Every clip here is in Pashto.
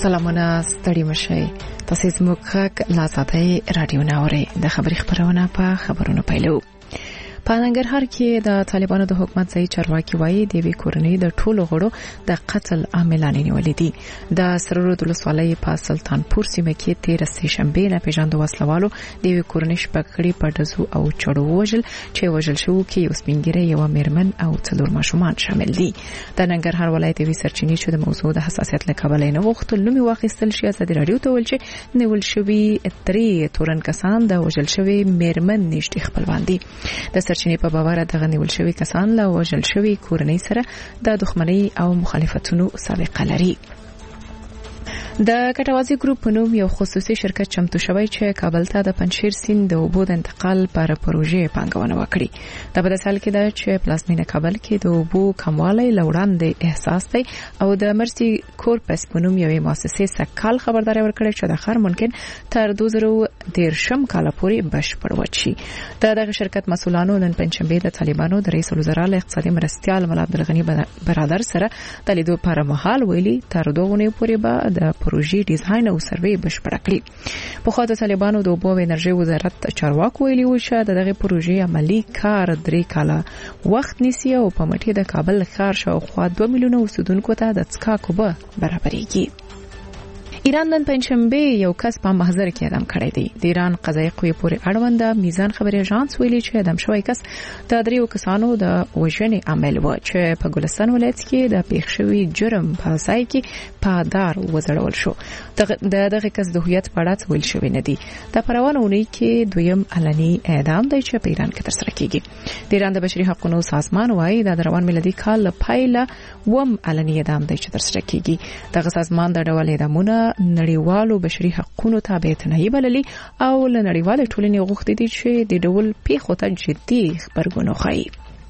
سلامونه ستړي مشئ. تاسو زموږ غږ لا ساتي رادیو ناوري د خبري خبرونه په خبرونو پیلو. په ننګرهار کې د طالبانو د حکومت ځای چارواکي وایي د وی کورنۍ د ټولو غړو د قتل عاملان نیولې دي. د سرورود ولسوالۍ په سلطانپور سیمه کې 13 شنبه نه پیژاندو وسلوالو د وی کورنۍ شپږړي په دزو او چړو وژل چې وژل شو کې یو سپینګری یو میرمن او څلور ماشومان شامل دي. د ننګرهار ولایت وی سرچینې چې د موضوع د حساسیت لکبل نه وختل نومي واخیستل شي د رادیو ته ول چې نیول شوی ترې تورن کسان د وژل شوی میرمن نشټي خپلوان دي. د سرچینې په باور د غنیول شوی کسان له وژل شوی کورنۍ سره د دښمنۍ او مخالفتونو سابقه لري. د کټوازی ګروپ په نوم یو خصوصي شرکت چمتو شوی چې کابل ته د پنځیر سیند د اوبو د انتقال پر پروژې پانګونه وکړي. د بدسال کې د چې پلازمینه کابل کې د اوبو کموالی لوړاندې احساس دی او د مرسي کورپس په نوم یوې مؤسسې سکهال خبرداري ورکړه چې د خر ممکن تر 2013 کال پورې بشپړ وشي. دغه شرکت مسولانو نن پنځشنبه د طالبانو د رئیس الوزرا له اقتصادي مرستيال مولا عبدالغنی برادر سره د لیدو پر مهال ویلي تر 2 غونې پورې به د پروژې ډیزاین او سروې بشپړ کړي. په خو د طالبانو د اوبو او انرژي وزارت چارواکو ویلي و چې دغه پروژې عملی کار 3 کاله وخت نیسي او په مټي د کابل ښار شاوخوا 2 میلیونه اوسیدونکو ته د څښاک اوبه برابرېږي. ایران نن پنځشنبه یو کس په محضر کې اعدام کړی دی. د ایران قضایي قوې پورې اړوند میزان خبري اژانس ویلي چې اعدام شوی کس د 3 کسانو د وژنې عامل و چې په ګلستان ولایت کې د پیښ شوی جرم په ځای کې پادار وزړول شو. دغه کس د هویت په اړه ویل شوی نه دی. د پروانونی کې دویم علني اعدام دی چې په ایران کې ترسره کیږي. د ایران د بشري حقوقو سازمان وايي د روان میلادي کال پایله وم علني اعدام دی چې ترسره کیږي. دغه سازمان د ډول اعدامونه نړیوالو بشري حقوقو تابعیت نه بللي او له نړیوال ټولنې غوښتي دي چې د ډول پیښو ته جدي خبرګون وخایي.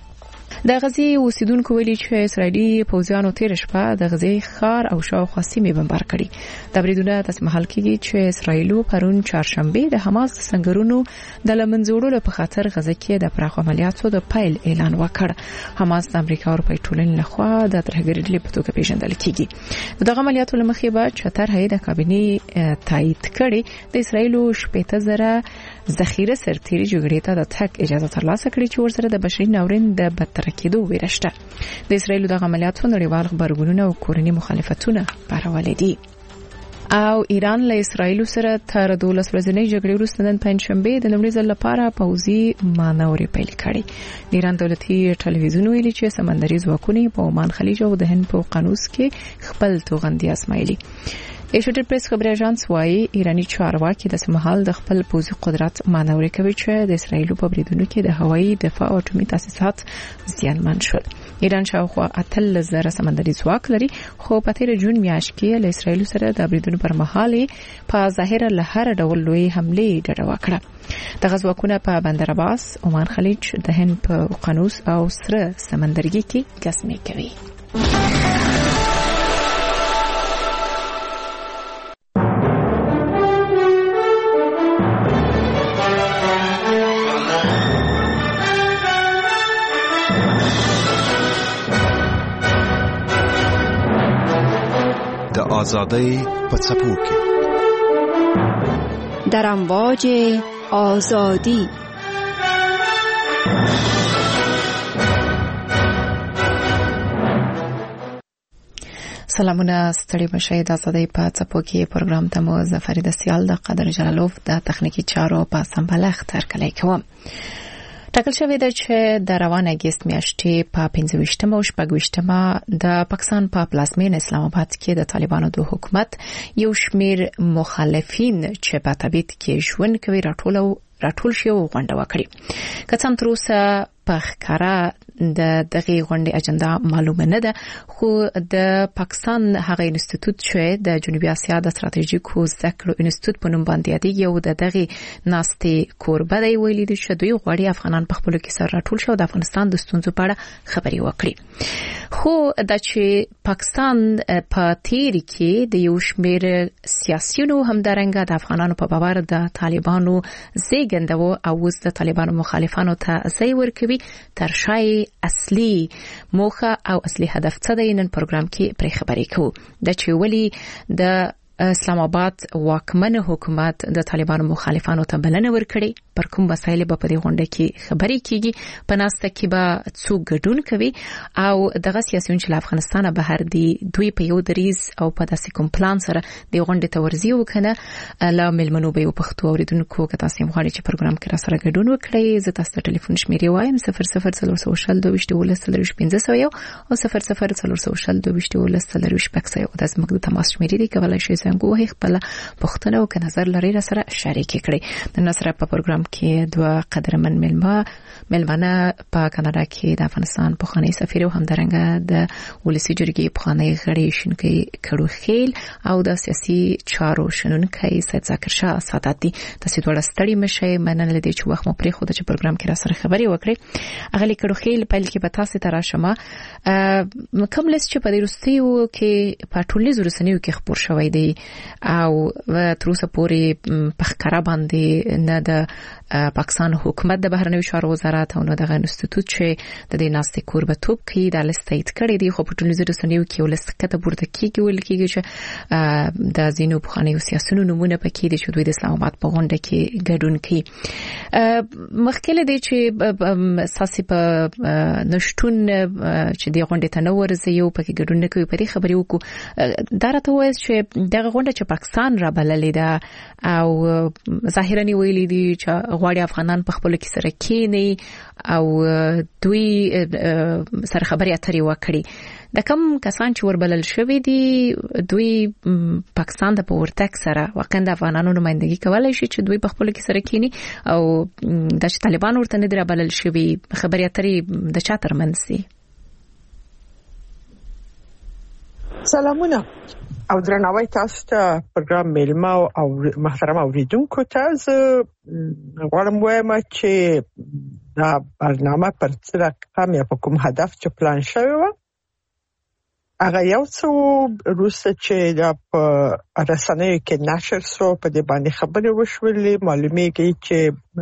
د غزي اوسیدونکو ویلي چې اسرایلی پوځیانو تیر شپه د غزي ښار او شاوخوا سیمې بمبار کړي. د بریدونو د محل کې چې اسرایلو پرون چهارشنبه د حماس سنگرونو د لمنځوړلو په خاطر غزه کې د پراخ عملیاتو د پایل اعلان وکړ. حماس د امریکا او اروپای ټولنې لخوا د ترهګرۍ ډلې په توګه پیژندل کیږي. دغه عملیاتو لمخې به چتر هي د کابینې تایید کړي د اسرایلو 15000 ذخیره سرتیري جوړې ته د تک اجازه ترلاسه کړي چې ورسره د بشري ناورین د بدتر کېدو ویرشته. د اسرایلو د عملیاتو نړیوال خبرګونونه او کورني مخالفتونه پارولې دي. او ایران له اسرایلو سره تر 12 ورځې جګړې وروسته نن پنځشنبه د لومړي ځل لپاره پوځي مانورې پیل کړې. د ایران دولتي ټلویزیون ویلي چې سمندري ځواکونه په عمان خلیج او د هند په قانوس کې خپل توغندي اسماعیلي. ایشوټر پریس خبري اژانس وايي ایرانی چارواکي د سمحال د خپل پوځي قدرت مانورې کوي چې د اسرایلو په بریدونو کې د هوایي دفاع او اټومي تاسیسات زیانمن شول. ایران شاوخوا 8000 سمندري ځواک لري خو په تیر جون میاشت کې له اسرایلو سره د بریدونو پر مهال په ظاهر له هر ډول لوی حمله ډډه وکړه. د غزوکونه په بندر عباس، عمان خلیج، د هند په قانوس او سره سمندرګي کې ګسمې کوي. آزادی په څپو کې در امواج آزادی. سلامونه ستړي مشئ. د آزادی په څپو کې پروګرام ته مو ظفر دسیال د قادر جلالوف د تخنیکی چارو په سمبلخ ترکلی کوم. ټاکل شوی دی چې د روان اگست میاشتې په 25 او 26 د پاکستان په پلازمینه اسلام آباد کې د طالبانو د حکومت یو شمیر مخالفین چې په تبعید کې ژوند کوي راټول شي او غونډه وکړي. که څنګه تر اوسه په ښکارا د دغه غونډې اجنډا معلومه نه ده خو د پاکستان هغه انسټیټیوټ چې د جنوبي اسیا د ستراتیژیکو زده کړو انسټیټیوټ په نوم باندې یادېږي او د دغه ناستې کوربه دی ویلي دي چې دوی غواړي افغانان په خپل کې سره راټول شي او د افغانستان د ستونزو په اړه خبري وکړي. خو د چې پاکستان په تیر کې د یو شمیر سیاسيونو همدارنګه د افغانانو په باور د طالبانو زیږندو او اوس د طالبانو مخالفانو ته ځای ورکوي تر شای اصلي موخه او اصلي هدف څه دی. نن پروګرام کې پرې خبرې کوو د چې ولی د اسلام آباد واکمن حکومت د طالبانو مخالفانو ته بلنه ورکړي پر کوم وسایل په دې غونډه کې خبري کیږي په ناسته کې به څوک ګډون کوي او دغه سیاسيون چې افغانستان بهر دي دوی په یو دریز او په داسې کوم پلان سره د غونډې ته ورځي وکنه لا ملمنو به پښتو اوریدونکو که تاسو غواړئ چې پروګرام کې را سره ګډون وکړئ زه تاسو ته ټلیفون شمیرې وایم 0040221500 او 0040221500 د زموږ د تماس شمیرې دی کولای شئ څنګه وه خپل پښتنه او نظر لري را سره شریک کړئ د نصر په پروګرام کې دوه قدرمن ملمنه په کاناډا کې د افغانستان پخوانی سفیر او همدارنګه د ولسی جرګې پخوانی غړي شونکي کړو خیل او د سیاسي چارو شنونکي سید ذکر شاه سادات دي تاسو ډول ستړي مشه مننه لدی چې وخت مو پرې خو د پروګرام کې را سره خبري وکړي اغلی کړو خیل په لکه په تاسو ته راشمه کوم لیست چې په روسیو کې په ټولنیزو رسنیو کې خبر شوی دی او تر اوسه پورې په ښکارا باندې نه د پاکستان حکومت د بهرنیو چارو وزارت او نه د انسټیټیوټ چې د دې ناستې کوربتوب کوي د لیست تایید کړی دی خو په ټولنیزو رسنیو کې ولست کته پورته کیږي ول کیږي چې د زینو بخانیو سیاسيونو نمونه پکې دي چې دوی د اسلام آباد په غونډه کې ګډون کوي مخکله دی چې ساسي په نشټون چې د غونډې ته نو ورځي یو پکې ګډون نه کوي پرې خبرې وکړو درته وایي چې دغه غونډه چې پاکستان را بللې ده او ظاهرا ویلي دي چې غواړي افغانان په خپل کې سره کېني او دوی سره خبرې اترې وکړي د کوم کسان چې وربلل شوی دي دوی پاکستان د پورتک سره واقعا د افغانانو نمائندګي کولای شي چې دوی په خپل کې سره کېني او د طالبان ورته نه دربلل شوی خبرې اترې د چا ترمنځ دي سلامونه او درناوی تاسو ته پروګرام میلمه او محترم اوریدونکو ته غواړم وایم چې دا برنامه پر څه رقم یا په کوم هدف چې پلان شوی و هغه یو څو روسه چې دا په رسنیو کې نشر شو په دې باندې خبرې وشولې معلومیږي چې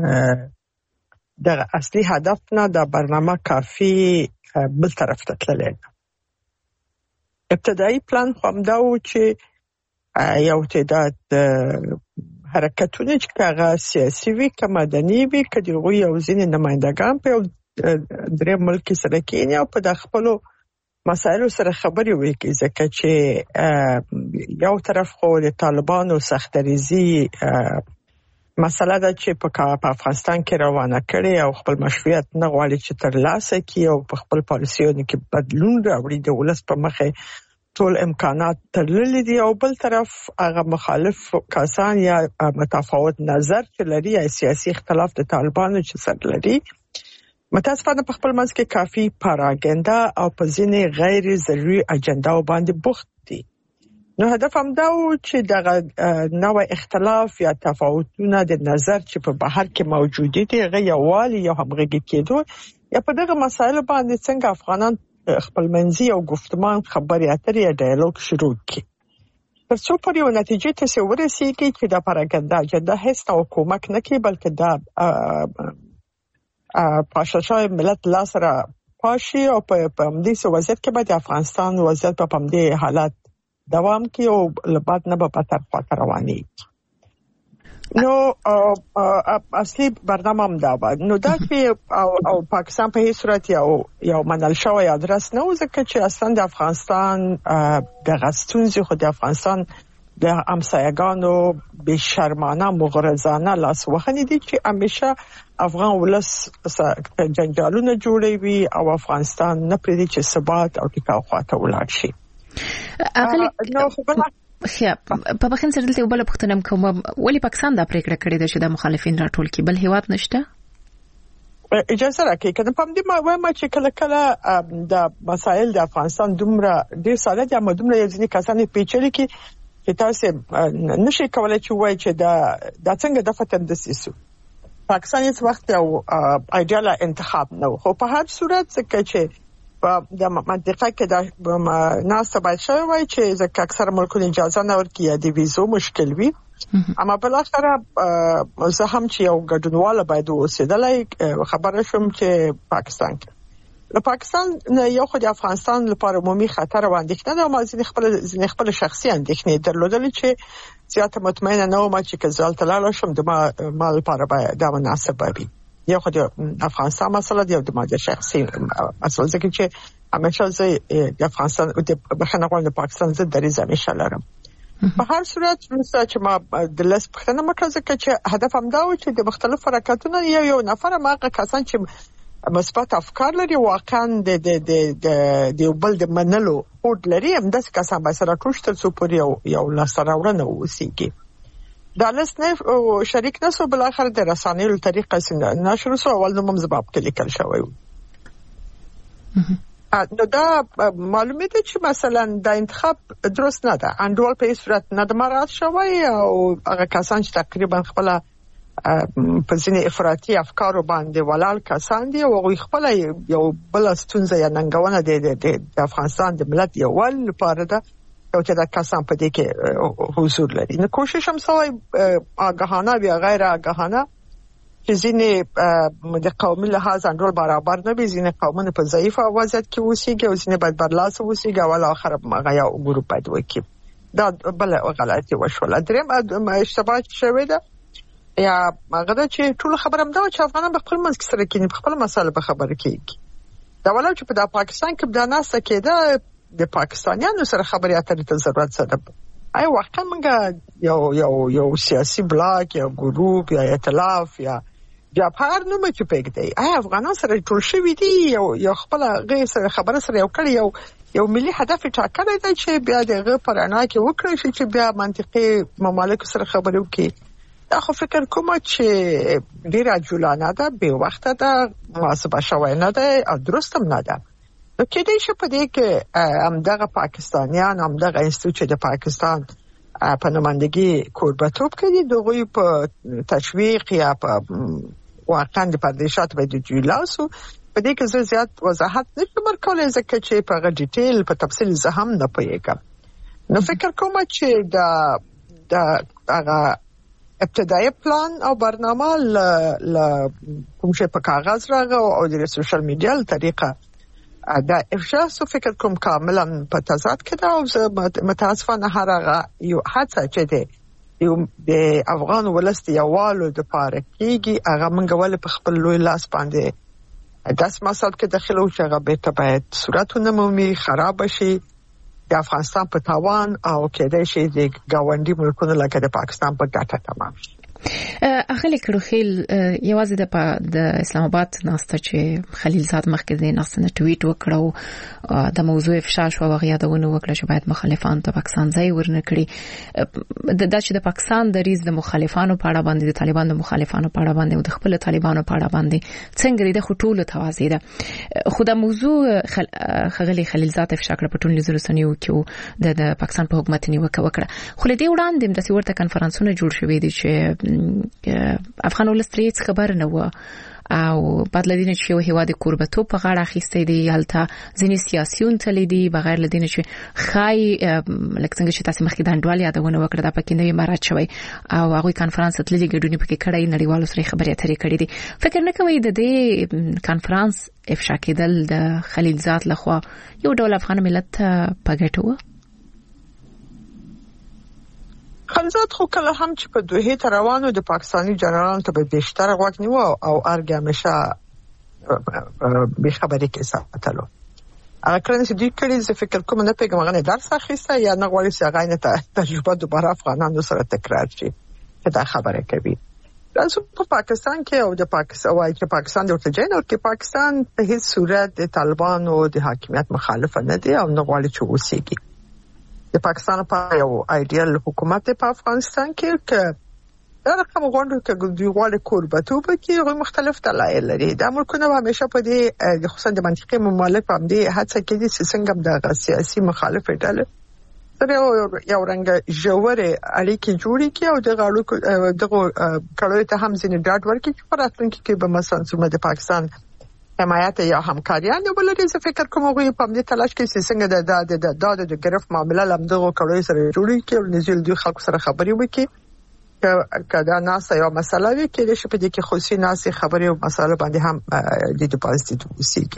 دا اصلي هدف نه دا برنامه کافي بل طرف ته تللی ابتدایي پلان همدا و چې یو تعداد حرکتونه چې هغه سیاسي وي که مدني وي که دغه یو ځینې نمائندګان په درې ملک سره کېني او په خپلو مسایلو سره خبرې وکړي ځکه چې یو طرف خو د طالبانو سختریزي مسله ده چې په افغانستان کې روانه کړي او خپل مشروعیت نه غواړي چې ترلاسه کړي او په خپل پالیسیونو کې بدلون راوړي د ولس په مخه ټول امکانات ترللي دي او بل طرف هغه مخالف کسان یا متفاوت نظر چې لري یا سیاسي اختلاف د طالبانو چې سره لري متاسفانه په خپل منځ کې کافي پاراګندا او په ځینې غیر ضروري اجنډا باندې بوخت دي نو هدف هم دا و چې دغه نوع اختلاف یا تفاوتونه د نظر چې په بهر کې موجود دي هغه یووالي یا همغږي کېدو یا په دغه مسایلو باندې څنګه افغانان خپل منځي او گفتمان خبرې اترې یا ډایالوګ شروع کړي تر څو پورې یو نتیجې ته ورسیږي چې دا پاراګندا اجنډا هیڅ او کومک نه کوي بلکې دا پاشاشای ملت لاسره پاشي او په همدې وضعیت کې به د افغانستان وضعیت په همدې حالت دوام کوي او لبعد نه به په طرف رواني نو اصلي برنامه هم دا و نو دا چې او پاکستان په هیڅ صورت یو منل شوی ادرس نه و ځکه چې اصلا د افغانستان د غستونځي خو د افغانستان د همسایگانو بشرمانه مغرضانه لاس وهنې دي چې همیشه افغان ولس جنجالونه جوړوي او افغانستان نه پرېږدي چې ثبات او ټیکاو خواته ولاړ شي په بخښنه سره دلته بل پښتنم کوم ولی پاکستان دا پریکړه کړې ده چې د مخالفین راټول کې بل هیواد نشته اجازه راکړئ کنه په دې وایم چې کله کله د مسائل د افغانستان دومره ډیر ساده دي اما دومره ځینې کسانې پیچلي کې چې تاسو نشئ کولای چې وایي چې دا څنګه د فتن د سیسو پاکستان هیڅ وخت یو ایډیال انتخاب نه خو په هر صورت څنګه چې د منطقه کې د ناسته باید شوی وای چې ځکه اکثر ملکونه اجازه نه ورکوي یا د ویزو مشکل وي اما بل اخر زه هم چې یو ګډونواله باید اوسېدلای خبره شوم چې پاکستان له پاکستان یو خو د افغانستان لپاره عمومي خطر او اندېښنه ده، ما ځینې خپل شخصي اندېښنې درلودل چې زیاته مطمئنه نه وم چې کزال تلاله شم د ما لپاره به دا مناسب وي. یو خو د افغانستان مسله دی او د ما د شخصي مسله ځکه چې همیشه زه د افغانستان او د بخښنه غواړم د پاکستان زه دریځ همیشه لرم. په هر صورت چې ما د لاس پښتنه مکه ځکه چې هدف هم دا و چې د مختلفو حرکتونو یو نفر ماغه کسان چې مثبت افکار لري واقعا د بل د منلو هوډ لري هم داس کسان به سره ټوشتل سو پورې یو لاسراوړنه وسیږي. دا لس نه شریک نسو بل اخر د رسانیو طریقه نشر سو اول نوم زباب کې لیکل شوی و. نو دا معلومه ده چې مثلا د انتخاب درست نه ده، انډول په صورت نه د مراد شوی او هغه کسان چې تقریبا خپل په ځینې افراطي افکارو باندې ولال کسان دي او هغوی خپل یو بل ستونزه یا ننګونه د افغانستان د ملت یو ول لپاره ده او چې دا کسان په دې کې حضور لري. نو کوشش هم سوی آگاهانه یا غیر آگاهانه چې ځینې د قومي لحاظ انډول برابر نه وي، ځینې قومونه په ضعیف وضعیت کې اوسېږي او ځینې باید برلاسه اوسېږي او اخر هغه یو ګروپ باید وکړي. دا بل غلطي وشوله. دریم اشتباه شوې ده یا هغه ده چې ټول خبره مده چې افغانان په خپل منځ کې سره کېني په خپل مسله په خبره کېږي. دا ولې چې په پاکستان کې د ناسته کېده د پاکستانیانو سره خبرې اترې ته ضرورت سره ای واقعا موږ یو سیاسي بلاک یا ګروپ یا ائتلاف یا جبهه نوم چې پېږدي ای افغانان سره ټول شوي دي یو خپل غیر سره خبره سره یو کړي یو ملي هدف ټاکلی دی چې بیا دغه پرانا کې وکړي چې بیا منطقي ممالک سره خبرې وکړي. دا خو فکر کوم چې ډیر عجولانه ده، به وخت ده، محاسبه شوی نه ده او درست هم نه ده. نو کېدای شي په دې کې همدغه پاکستانیان همدغه انسټیټیوټ د پاکستان په نمائندګي کوربتوب کوي دغه په تشویق یا په واقعا د پردیشات به د جولاسو په دې کې زیات وضاحت نشم ورکولای ځکه چې په ډیټیل په تفصیل زه هم نه پوهیږم. نو فکر کوم چې د هغه ابتدایي پلان او برنامه کوم شي په کاغذ راغو او د سوشل میډیا له طریقه دا افشا سو فکر کوم کاملا په تضاد کې دا او متاسفانه هغه یو حادثه چې دی د افغان ولست یوالو د پاره کېږي هغه منګ ول په خپل لوی لاس باندې داس مسل کې داخلو چې هغه به تبعید صورتونه مومي خراب شي د افغانستان په تاوان او کېدای شي د گاونډي ملکونو لکه د پاکستان په ګټه تمام شي. اخلي کړوخیل یوازې د اسلام آباد ناسته چې خلیل زاد مخکې د ناسنه ټویټ وکړو د موضوع افشا شو او غیادونه وکړه چې باید مخالفان ته پاکستان ځای ورنه کړي د چې د پاکستان د ریز د مخالفانو په اړه باندې د طالبانو د مخالفانو په اړه باندې او د خپل طالبانو په اړه باندې څنګه د خټول توازی ده خو د موضوع خغلی خلیل زاد افشا کړ په ټول نظر سنیو کې د پاکستان په حکومت نیوکه وکړه خو لدی وړاندې د سیورته کانفرنسونه جوړ شوې دي چې افغان ولستریت خبر نه و او بعد لدینه چې یو هیواد کوربتوب په غاړه اخیسته دی یالته ځینې سیاسيون تل دي بغیر لدینه چې خای لکه څنګه چې تاسو مخکې د انډوال یادونه وکړه د پکې نوې مراد شوی او هغه کانفرنس تللی ګډونی پکې کړای نړیوالو سره خبرې اترې کړې دي فکر نه کوي د دې کانفرنس افشا کېدل د خلیل زاد لخوا یو ډول افغان ملت په ګټو خلزات خو کله هم چې په دوه ته روانو د پاکستاني جنرالانو ته به بیشتر غوږ نیو او ارګ همیشه به خبرې کې ساتلو هغه کړنې چې دوی کړي زه فکر کوم نه پیګم هغه درس اخیسته یا نه غواړي چې هغه نه تجربه دوباره افغانانو سره تکرار شي چې دا خبره کوي راځو په پاکستان کې او د پاکستان وايي چې پاکستان د ورتجین او کې پاکستان په هیڅ صورت د طالبانو د حاکمیت مخالف نه دی او نه غواړي چې وسیږي د پاکستان په یو ایډیال حکومت په افغانستان کې دا رقم غونډه کې دوی غواړي کوربتوب کې مختلف دلایل لري دا ملکونه همیشه په دې خصوصا د منطقي ممالک په دې هڅه کې دي چې څنګه د سیاسي مخالف ډله سره یو رنګ جوړه اړیکې جوړې کې او دغه کړوي ته هم ځینې ډاډ ورکړي چې په راتلونکي کې به مثلا څومره د پاکستان حمایت یا همکاریان ولري زه فکر کوم غوي په دې تلاش کې چې څنګه د ګرفت معاملې لمدغه کړوي سره جوړې کې او نزل دوی خلکو سره خبرې وکړي کدا ناسه یو مسله وی کې چې په دې کې خصوصي ناسي خبرې او مسله باندې هم د پازیټیو وسیږي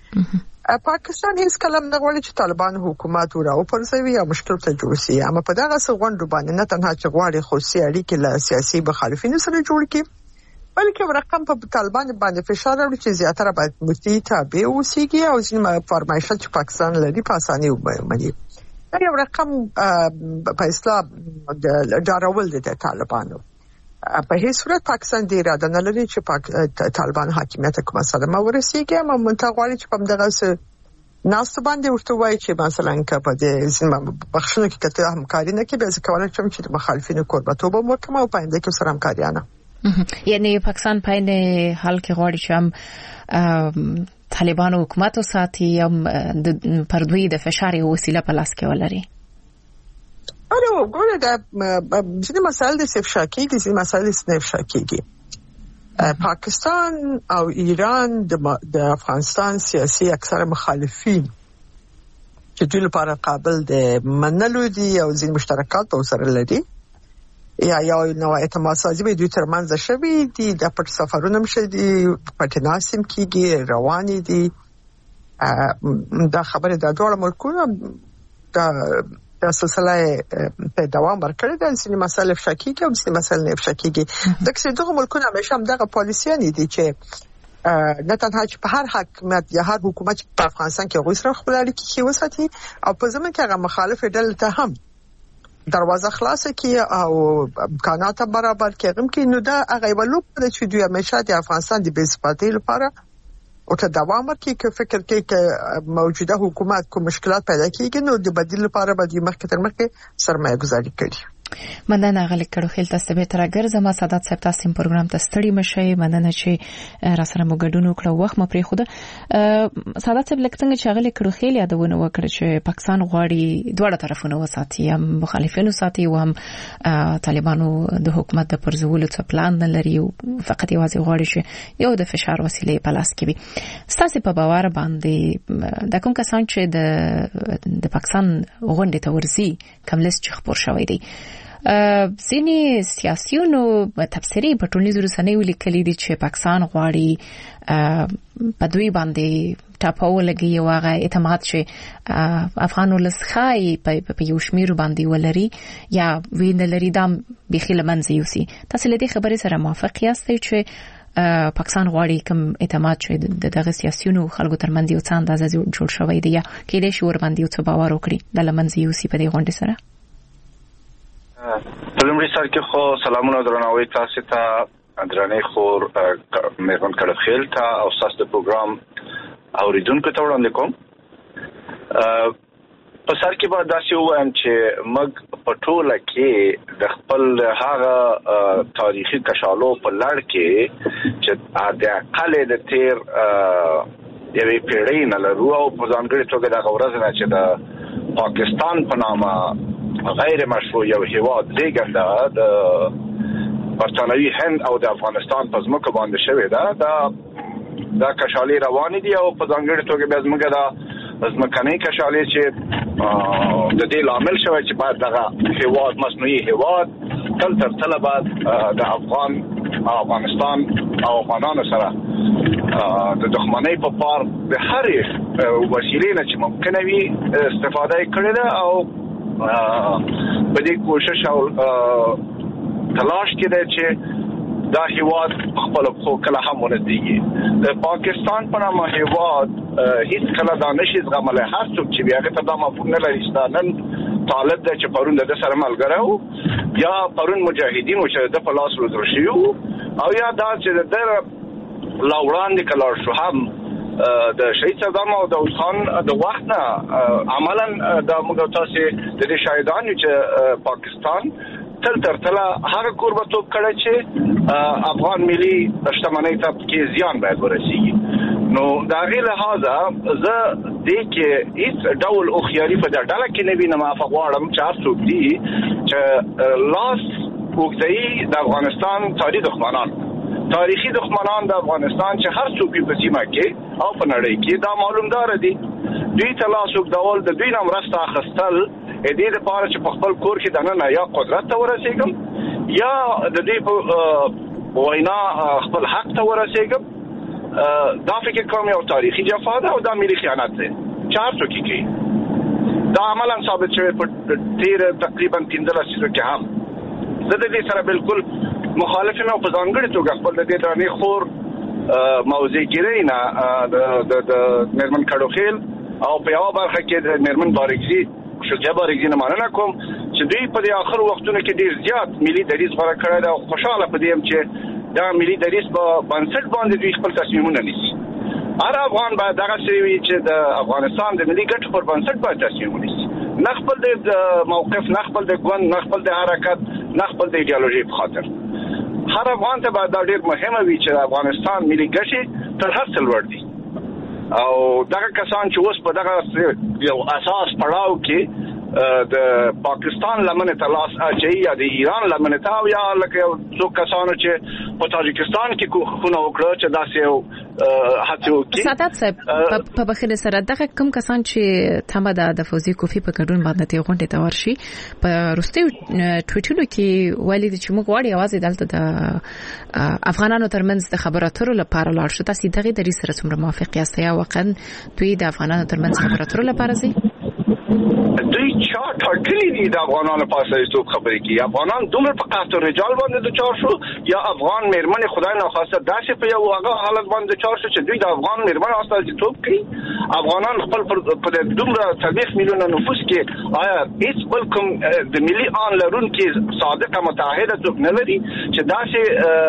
پاکستان هیڅ کلم نه غواړي چې طالبان حکومت وراو پرځوي یا مشکل ته جوړ شي، اما په دغه غونډو باندې نه تنها چې غواړي خصوصي اړیکې له سیاسي مخالفینو سره جوړ کړي، بلکې رقم په طالبان باندې فشار راوړي چې زیاتره باید مفتي تابع اوسيږي او ځینې فرمایشات چې پاکستان لري په اساني ومني. دا یو رقم په اصطلاح د ډارول دي طالبانو. په هیڅ صورت پاکستان د اراده نه لري چې طالبان حاکمیت کومه صدمه ورسیږي، اما منتغواړي چې په دغه ناس باندې ورته وایي چې مثلا په دې بخښنه کې کته همکاري نه کوي، ځکه کولای شي چې مخالفینو قربتوب وکړي او پاینده کې سره همکاري نه. یعنی پاکستان پاینده حال کې غواړي چې هم طالبان حکومت او ساتي هم پر دوی د فشار وسیله په لاس کې ولري. اره وګوره دا ځینې مسایل د افشا کېږي، ځینې مسایل نه افشا کېږي. پاکستان او ایران د افغانستان سیاسي اکثره مخالفین چې دوی لپاره قابل د منلو دي او ځینې مشترکات به سره لري یا نو اعتماد سازي به دوی ترمنځ شوي دي، د پټ سفرونه مشه دي، پټ ناسم کېږي، رواني دي. دا خبره د ډول ملکونو د سلسله په دوام ورکړي د ځینې مسایل افشاکي کې او ځینې مسایل نه افشاکي کې. دغه ملکونه همیشه هم دغه پالیسیانې دي چې نه تنها چې په هر حکومت یا هر حکومت په افغانستان کې غوښتل سره خپل اړیکې کې وساتي او په ځمن کې هغه مخالف ډلې ته هم دروازه خلاصه کی او امکانات برابر کړم کې. نو دا هغه ولوب چې دوی همیشه د افغانستان د بیسپاتۍ لپاره او ته دوام ورکړي چې فکر کوي چې موجوده حکومت کوم مشکلات پیدا کیږي نو د بدیل لپاره به د مخکې تر مخکې سرمایه گذاري کړي. مننه غل کړو خیل تاسو به تر ګرځم سادات صاحب تاسو پروګرام ته ستړي مشي. مننه چې را سره مو ګډون وکړو وخت م پرې خوده. سادات صاحب لکه چې غل کړو خیل یادونه وکړه چې پاکستان غواړي دوه طرفونه وساتي، هم مخالفینو ساتي او هم طالبانو د حکومت د پرځولو څه پلان نه لري او فقط یوازې غواړي چې یو د فشار وسیله په لاس کې وي. تاسو په باور باندې د کوم کسان چې د پاکستان غونډې ته ورسي کوم لیست خبر شوی دی، ځینې سیاسيونو تفسیری په ټولنیزو رسنیو لیکلي دي چې پاکستان غواړي په دوی باندې ټاپو لګي او هغه اعتماد چې افغان ولسخای په یو شمیر باندې ولري یا وینه لري دام بخیل منځ یوسي. تاسو له دې خبرې سره موافق یاستئ چې پاکستان غواړي کوم اعتماد چې دغه سیاسيونو خلکو ترمنځ یو څه اندازه جوړ شوی دی یا کېدای شي ور باندې یو څه باور وکړي د لمنځ یوسي په دې غونډه سره؟ پلمړي سر کې خو سلامونه درناوي تاسو ته درنې خور مهربان کړه خیل ته او تاسو د پروګرام اوریدونکو ته وړاندې کوم. په سر کې به داسې وایم چې موږ په ټوله کې د خپل هغه تاریخي کشالو په لړ کې چې د اقل د تیر یوې پیړۍ نه لرو او په ځانګړي توګه د غورز نه چې د پاکستان په نامه غیر مشروع یو هیواد زیږنده د برتانوي هند او د افغانستان په ځمکه باندې شوې ده. دا کشالي روانې دي او په ځانګړي توګه بیا زموږ د ځمکنۍ کشالي چې د دې لامل شوی چې باید دغه هیواد مصنوعي هیواد تل تر تله بعد د افغانستان او افغانانو سره د دښمنۍ په پار د هرې وسیلې نه چې ممکنه وي استفاده کړې ده او په دې کوشش او تلاش کې ده چې دا هیواد خپل خو کله هم ونځيږي. د پاکستان په نامه هیواد هیڅ کله دا نشي زغملای. هر څوک چې هغه ته دا مفهوم نه لري ستانن طالب ده چې پرون د سره ملګری وو یا پرون مجاهدین چې د په لاس وزر شيو او یا دا چې د لاوړان د کلار شو هم د شهید صدام او د خان د وخت نه عملاً د موږ تاسو د دې شاهدانو چې پاکستان تل تر تله هغه قربتوب کړی چې افغان ملي شتمنۍ ته کې زیان باید ورسیږي. نو دا غي لحاظه زه دې کې هیڅ ډول او خياري په ډله کې نه وینم. افغانم 400 دي چې لاس وګړي د افغانستان تاریخي دښمنان د افغانستان چې هر څوک په سیمه کې او په نړۍ کې دا معلومدار دي. دوی تلاسو ډول د دوی نام راسته اخستل دې لپاره چې په خپل کور کې دنه یا قدرت ته ورسېږم یا د دې په وینا خپل حق ته ورسېږم دا فکر کوم یو تاریخي جفا ده او دا ملي خیانت ده چې هر څوک کوي. دا عملاً ثابت شوی په تیر تقریبا 15 لسیزو کې هم. زه د دې سره بالکل مخالف یم او په ځانګړې توګه خپل د دې درانې خور موضوع ګیري نه د مېرمن کډوخیل او په یو برخه کې د مېرمن بارګزي شجاع بارګزي نه مننه کوم چې دوی په دې اخر وختونو کې ډیر زیات ملي دریځ غوړه کړی دا خوشاله پدې چې دا ملي دریځ په بنسټ باندې دوی خپل تصمیمونه نیسي. هر افغان باید دغه شی چې د افغانستان د ملي ګټو پر بنسټ باید تصمیم ونیسي، نه خپل د موقف، نه خپل د ګوند، نه خپل د حرکت، نه خپل د ایډیالوژي په خاطر. هر افغان ته باید دا ډیر مهمه وي چې افغانستان ملي ګټې تر هر څه لوړ دي او دغه کسان چې اوس په دغه یو اساس پړاو کې د پاکستان لمنه تلاش اچي یا د ایران لمنه تا یا لکه څو کسانو چې په تاجکستان کې خونه وکړه چې داسې یو هڅه وکړي. سادات صاحب په بخښنه سره دغه کوم کسان چې تمه د فوزي کوفی په ګډون باندې ته غونډه ته ورشي په روستي ټویټونو کې ویلي چې موږ غواړو یوازې دلته د افغانانو ترمنځ د خبرو اترو لپاره لاړ شو. تاسو دغه د سره څومره موافق یاست یا واقعا دوی د افغانانو ترمنځ خبرو اترو لپاره ځي؟ دوی چا ټاکلي دي د افغانانو په اساس څوک خبرې کوي؟ افغانان دومره په قحط رجال باندې د چار شو یا افغان مېرمنې خدای ناخواسته داسې په یو هغه حالت باندې چار شو چې دوی د افغان مېرمنې اساس څوک کوي؟ افغانان خپل په دومره 30 میلیونه نفوس کې آیا هیڅ بل کوم د ملي آن لرونکي صادقه متحده څوک نه لري چې داسې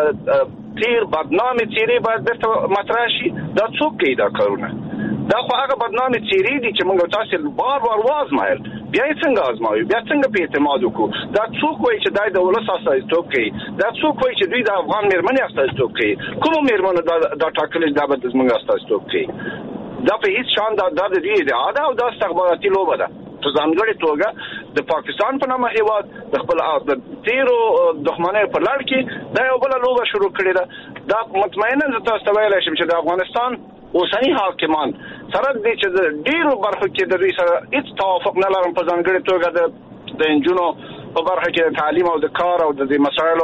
تیر بدنامي چیرې باید درته مطرح شي؟ دا څوک کوي دا کارونه؟ دا خو هغه بدنامي چیرې دي چې موږ تاسو بار وازمایل، بیا یې څنګه ازمایو، بیا څنګه په اعتماد وکړو؟ دا څوک وایي چې دای د ولس اساس څوک کوي؟ دا څوک وایي چې دوی د افغان مېرمنې اساس څوک کوي؟ کوم مېرمنه دا ټاکلې دا به زموږ اساس څوک کوي؟ دا په هیڅ شان دا د دې ادعا ده او دا استخباراتي لوبه ده. په ځانګړې توګه د پاکستان په نامه هیواد د خپل تیرو دښمنۍ په لړ کې دا یو بل لوبه شروع کړې ده. دا مطمئنا زه تاسو ته ویلی شم چې د افغانستان اوسنی حاکمان سره دې چې د ډیرو برخو کې د دوی سره هیڅ توافق نه لرم، په ځانګړې توګه د انجونو په برخه کې د تعلیم او د کار او د مسایلو.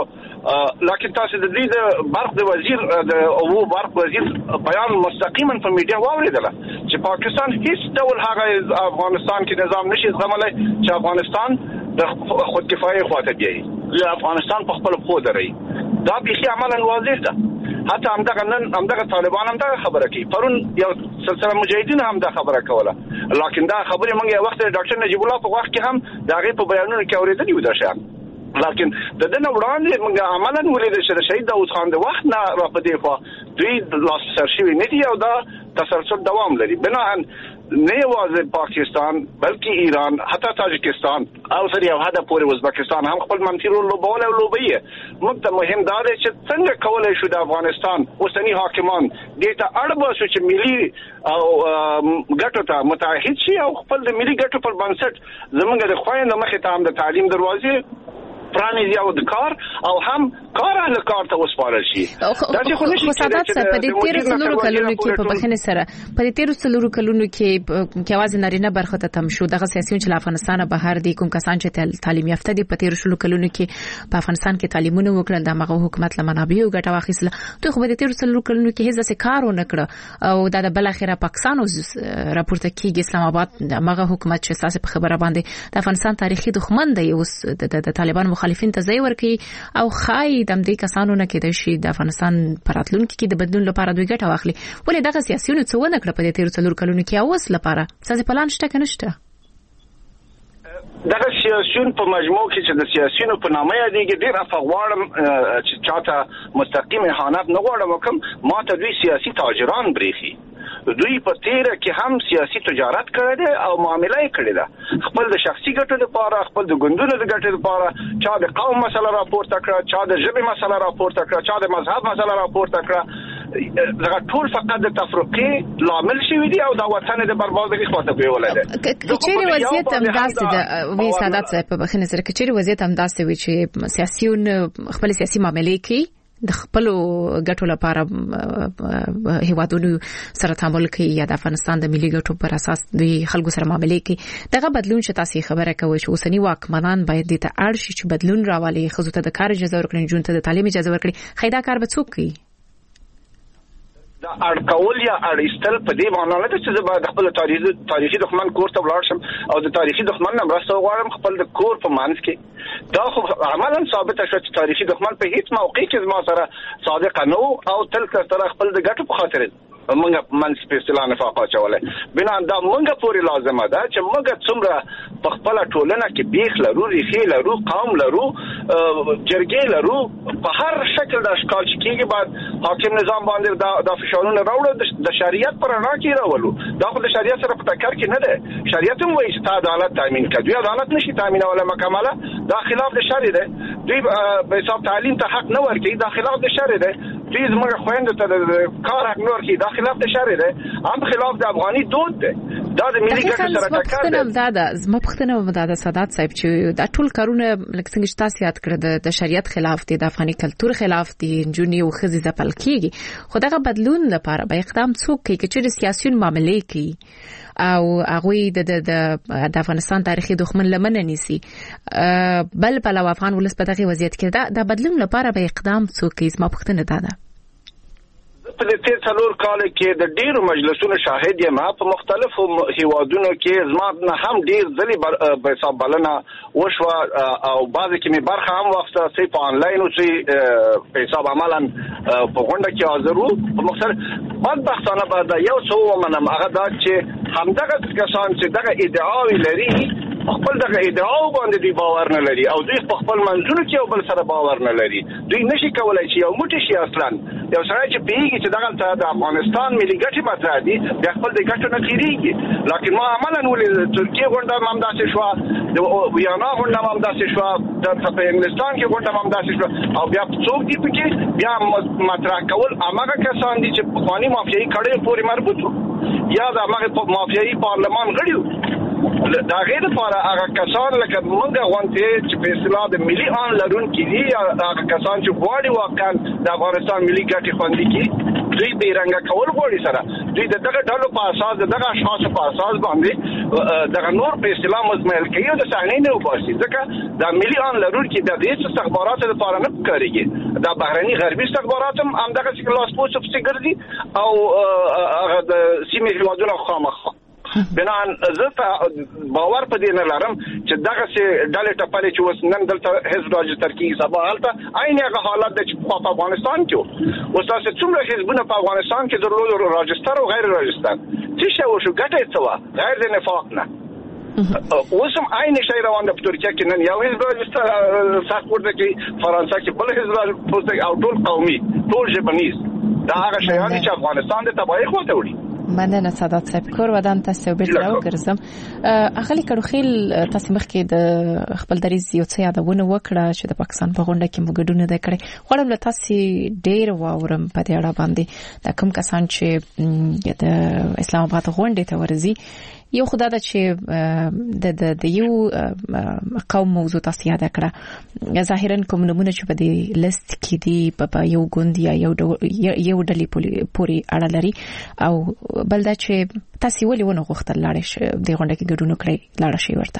لکه تاسو د دې د برخ د وزیر د او برخ وزیر بیان مستقیما په میډیا واوریدله چې پاکستان هیڅ ډول هغه افغانستان کې نظام نشي زغملای چې افغانستان د خودکفایي خواته بیایي یا افغانستان په خپل خو دري. دا به عملاً واضح ده. حتی همدغه طالبان هم دا خبره کوي. پرون یو سلسله مجاهدین هم دا خبره کوله، لکه دا خبره موږ یو وخت ډاکټر نجیب الله په وخت کې هم دا غي په بیانونو کې اوریدلی و دا شان. لکه د دنه وړاندې موږ عملاً ولیدل چې شهید داوود خان د وخت نه را پدې خو دوی لاس سرشوي نه دی او دا تسلسل دوام لري. بناهن نه یوازې پاکستان بلکې ایران حتی تاجکستان او سره یو حد پورې ازبکستان هم خپل منفي رول لوبول او لوبي. موږ ته مهم دا دی چې څنګه کولای شو د افغانستان اوسنی حاکمان دې ته اړ باسو چې ملي او ګټو ته متحد شي او خپل د ملي ګټو پر بنسټ زمونږ د خويند مخې ته هم د تعلیم دروازې پرانیزي او د کار او هم کار اهل کار ته وسپارل شي. دا چې خو نشي سادات صاحب په دې 13 کلونو کې په بخښنه سره په دې 13 کلونو کې کېواز نارینه برخه ته تم شو دغه سیاسيون چې افغانستان بهر دي کوم کسان چې تعلیم یافته دي په 13 کلونو کې په افغانستان کې تعلیمونه وکړل د هغه حکومت لمنابع او ګټه واخیستله. دوی خو په دې 13 کلونو کې هیڅ څه کار ونه کړ او دا د بل اخره پاکستان راپورته کیږي اسلام آباد هغه حکومت چې اساس په خبره باندې د افغانستان تاریخي دښمن دی اوس د طالبان مخالفین ته ځای ورکړي او خای د دې کسانو نه کېدای شي د افغانستان پراتلونکو کې د بدلون لپاره دوی ګټه واخلي. ولې دغه سیاسيونو څه ونه کړ په دې 13 کلونو کې اوس لپاره څه پلان شته کنه شته؟ دغه سیاسيون په مجموع کې چې د سیاسيونو په نامه یادېږي ډېر افغوارم چې چاته مستقیم اهانت نه غواړم کوم ما ته دوی سیاسي تاجران بریخي. دوی په تیره کې هم سیاسي تجارت کړی دی او معامله یې کړې ده خپل د شخصي ګټو لپاره، خپل د ګوندونو د ګټو لپاره. چا د قوم مسله راپورته کړه، چا د ژبې مسله راپورته کړه، چا د مذهب مسله راپورته کړه. دغه ټول فقط د تفرقې لامل شوی دی او د وطن د بربادۍ خواته بیولای دی. کچېری وضعیت هم داسې د وی سادات صاحب په بخښنه سره کچېری وضعیت هم داسې وی چې سیاسيون خپل سیاسي معاملې کوي د خپل ګټو لپاره هیوادونو سره تعامل کوي یا د افغانستان د ملي ګټو پر اساس د خلکو سره معاملې کوي. دغه بدلون چې تاسو خبره کوي چې اوسنی واکمنان باید د اړ شي چې بدلون راولي، خصوصا د کار اجازه ورکړي، جون ته د تعلیم اجازه ورکړي. خیدا کار به څوک کوي؟ دا اړکول یا اړیستل په دې معنی نه ده چې زه باید خپل تاریخي دښمن کور ته ولاړ شم او د تاریخي دښمن نه مرسته وغواړم خپل د کور په منځ کې. دا خو عملاً ثابته شوه چې تاریخي دښمن په هیڅ موقع کې زما سره صادق نه و او تل سره خپل د ګټو په خاطر موږ منځ په اصطلاح نفاق اچولی. بنا دا موږ پورې لازمه ده چې موږ څومره په خپله ټولنه کې بیخ لرو، ریښې لرو، قوم لرو، جرګې لرو، په هر شکل د اشکال چې کېږي باید حاکم نظام باندې دا فشارونه راوړو، د شریعت په رڼا کې راولو. دا خو د شریعت سره په ټکر کې نه ده. شریعت هم وایي چې ته عدالت تامین کړه، دوی عدالت نشي تامینولی مکمله. دا خلاف د شرع ده. دوی په حساب تعلیم ته حق نه ورکوي، دا خلاف د شرع ده. دوی زموږ خویندو ته د کار حق نه ورکوي، دا خلاف د شرع ده. هم خلاف د افغاني دود ده. دا د ملي ګټو سره ټکر ده. زما پوښتنه وه دا سادات صاحب چې دا ټول کارونه لکه څنګه چې تاسو یاد کړل د شریعت خلاف دي، د افغاني کلتور خلاف دي، نجونې او ښځې ځپل کېږي. خو دغه بدلون لپاره به اقدام څوک کوي که چېرې سیاسیون معاملې کوي او هغوی د افغانستان تاریخي دښمن لمنه نیسي، بل پلو افغان ولس په دغه وضعیت کې د بدلون لپاره به اقدام څوک کوي؟ زما پوښتنه دا ده. په دې تیر څلور کال کې د ډیرو مجلسونو شاهد یم په مختلفو هیوادونو کې. زما نه هم ډیر ځلې په حساب بلنه وشوه او بعضې کې مې برخه هم واخیسته، څه په آنلاین او څه په حساب عملا په غونډه کې حاضر وو. په مختلف بدبختانه به د یو څه ومنم، هغه دا چې همدغه کسان چې دغه ادعاوې لري خپل دغه ادعاو باندې دوی باور نه لري او دوی په خپل منځونو کې یو بل سره باور نه لري. دوی نشي کولای چې یو موټی شي. اصلا یو سړی چې پیږي چې دغه د افغانستان ملي ګټې مطرح دي بیا خپل د ګټو نه تیریږي. لکن ما عملا ولې ترکیه غونډه هم داسې شوه، د ویانا غونډه هم داسې شوه، په انګلستان کې غونډه هم داسې شوه او بیا څوک دي پکې بیا مطرح کول هماغه کسان دي چې پخواني مافیایي کړیو پورې مربوط وو یا د هماغه مافیایي پارلمان غړي وو. دا غیر لپاره هغه کسان لکه موږ غونډې چې په اصطلاح د ملي آن لرونکي دي یا هغه کسان چې غواړي واقعا د افغانستان ملي ګټې خوندي کړي، دوی بېرنګه کول غواړي سره دوی دغه ډلو په اساس دغه اشخاصو په اساس باندې دغه نور په اصطلاح مزمل کوي او د صحنې نه وباسي. ځکه د ملي آن لرونکي د دې استخباراتو لپاره نه کاریږي. دا بهرني غربي استخبارات هم همدغه چې لاس پوڅ پسې ګرځي او هغه د سیمې هیوادونو خامخا. بنان زه باور په دې نه لرم چې دغه سه ډلې ټپلې چې اوس نن دلته حزب راجستر کیږي سبا هلته عین هغه حالت د چې په افغانستان کې اوس تاسو څومره حزبونه په افغانستان کې درلود، راجستر او غیر راجستر، څه شی وشو ګټه څه وه غیر د نفاق نه. اوس هم عین شی روان ده په ترکیه کې. نن یو حزب راجستر سخت ورته کې، فرانسه کې بل حزب راجستر او ټول قومي ټول ژبنیز. دا هغه شیان چې افغانستان د تباہي خواته وړي. مننه سادات صاحب. کور ودان تاسو بیرته راوګرځم. اغلی کړوخیل تاسو مخکې د خپل دریز یو څه یادونه وکړه چې د پاکستان په غونډه کې موږ د کړې غواړم له تاسو ډیر واورم په دې اړه باندې د کوم کسان چې د اسلام آباد غونډې ته ورځي. یو خدای دا چې د یو قوم موضوع تاسو یاد کړه، ظاهرا کوم نمونه چې په دې لیست کې دي په یو ګوند یا یو ډلې پوري اړه لري او بل دا چې تاسو ولې ونه غوښتل لاړ شئ د غونډه کې ګډون کړئ لاړ شئ ورته؟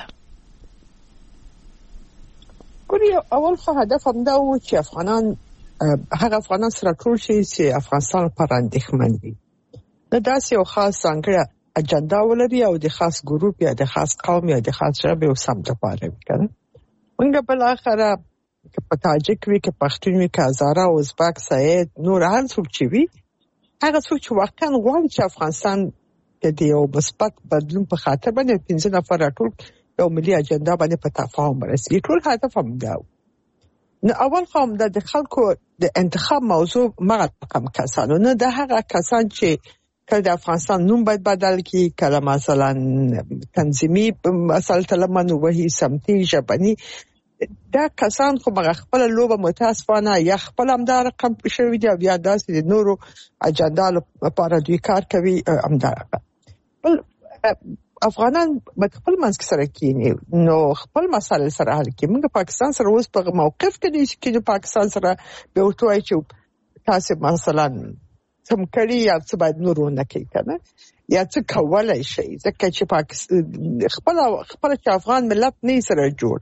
ګوري اول خو هدف هم دا و چې هغه افغانان سره ټول شي چې افغانستان پر اندېښمن دي. دا داسې یو خاص ځانګړی اجنډا ولري او د خاص ګروپ یا د خاص قوم یا د خاص شعب او سم د پاره وکړي. موږ بل اخره په تاجک وی کې پښتون وی کې هزاره او ازبک سعید نور هر څوک چې وی هغه څوک چې واقعا غواړي چې افغانستان کې د یو مثبت بدلون په خاطر باندې 15 نفر ټول یو ملي اجنډا باندې په تفاهم ورسېږي. ټول هدف هم دا نو اول قوم د خلکو د انتخاب موضوع مغه کم کسانو نه د هغه کسان چې کله د افغانستان نوم باید بدل کی، کله مثلا تنظیمی مسله لمن وهي سمتي ژبني، دا کسان خو مغه خپل لوبه متاسفانه یا خپل همدا رقم شوی دی بیا داسې د نورو اجنډا لپاره دوی کار کوي. همدا بل افغانان خپل منځ کې سره کینی نو خپل مسله سره حل کوي. موږ پاکستان سره اوس په موقف کې دي چې پاکستان سره به وټوي چې تاسو مثلا سم کړی یا څه باید نورونه کوي کنه یا څه کولای شي ځکه چې پاکستان خپل چې افغان ملت نه سره جوړ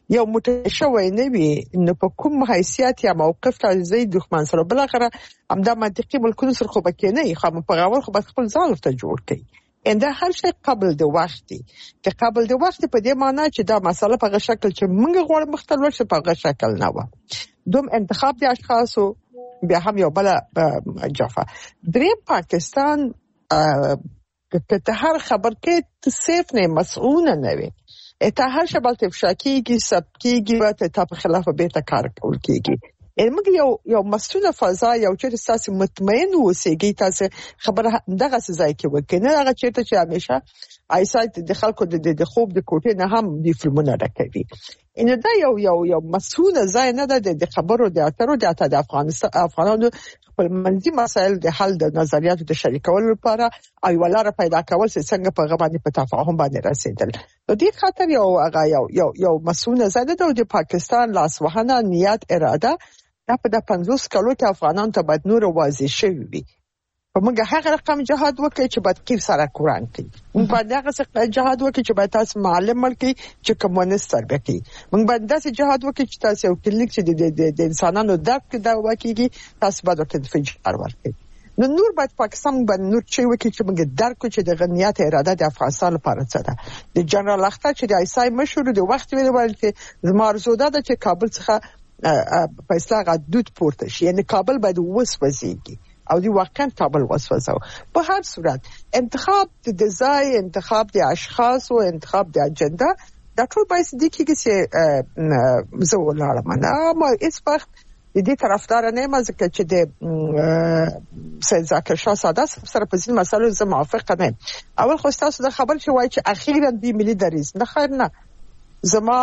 یو متشوي نه وي نو په کوم حیثیت یا موقف ته زی دښمن سره بل غره همدا منطقي ملکونو سره خو بکې نه خو په غوړ خو خپل ځان ته جوړ کړي انده هر شي قبل د وختي چې قبل د وخت په دې معنی چې دا مسله په شکل چې موږ غواړو مختلف شي په شکل نه و دوم انتخاب د اشخاصو بیا هم یو بل جفا درې پاکستان که هر خبر کې صرف نه مسؤول نه وي ته هر شبل تفشاکیږي سبکیږي و ته په خلاف به ته کار کول کیږي موږ یو مسؤله فضا یو چې تاسو مطمئن اوسئ تاسو خبره دغه ځای کې وکنه هغه چې همیشه ایسایت د خلکو د خوب د کوټې نه هم د فلمونه راکوي ان دا یو مسؤله ځای نه ده د خبرو د اترو د افغانانو خپل منځي مسایل د حل د نظریاتو د شریکولو لپاره او ولاره پیدا کول چې څنګه په غوښتنې په تفاهم باندې رسیدل د دې خاطر یو مسؤله ځای ده د پاکستان لاسوهنه نیت اراده دا په 50 کلو کې افغانان ته باید نور واضح شوی وي په موږ هغه رقم جهاد وکړي چې باید کیف سره قران کوي موږ باید هغه جهاد وکړي چې باید تاسو معلم ملکی چې کمونیست تربیه کوي موږ باید داسې جهاد وکړي چې تاسو یو کلیک چې د انسانانو درک دا وکړي تاسو باید ورته فجر ورکړي نور باید پاکستان باید نور چې وکړي چې موږ درک چې د غنیت اراده د افغانستان لپاره څه ده د جنرال اختر چې د ایسای مشهور د وخت ویل چې زمارزوده ده چې کابل څخه په اصلاح غدود پورته شي یعنی کابل باید وسوځيږي او دی واقعا کابل وسوځو په هر صورت انتخاب د ځای انتخاب د اشخاص او انتخاب د اجنډا دا ټول باید د کیږي چې زه ولاړم نه ما هیڅ وخت د دې طرفدار نه یم ځکه چې د سید ذاکر شاه ساده سره په ځین مسایلو زه موافق نه اول خو تاسو د خبر چې وایي چې اخیرا د ملي دریز نه خیر نه زما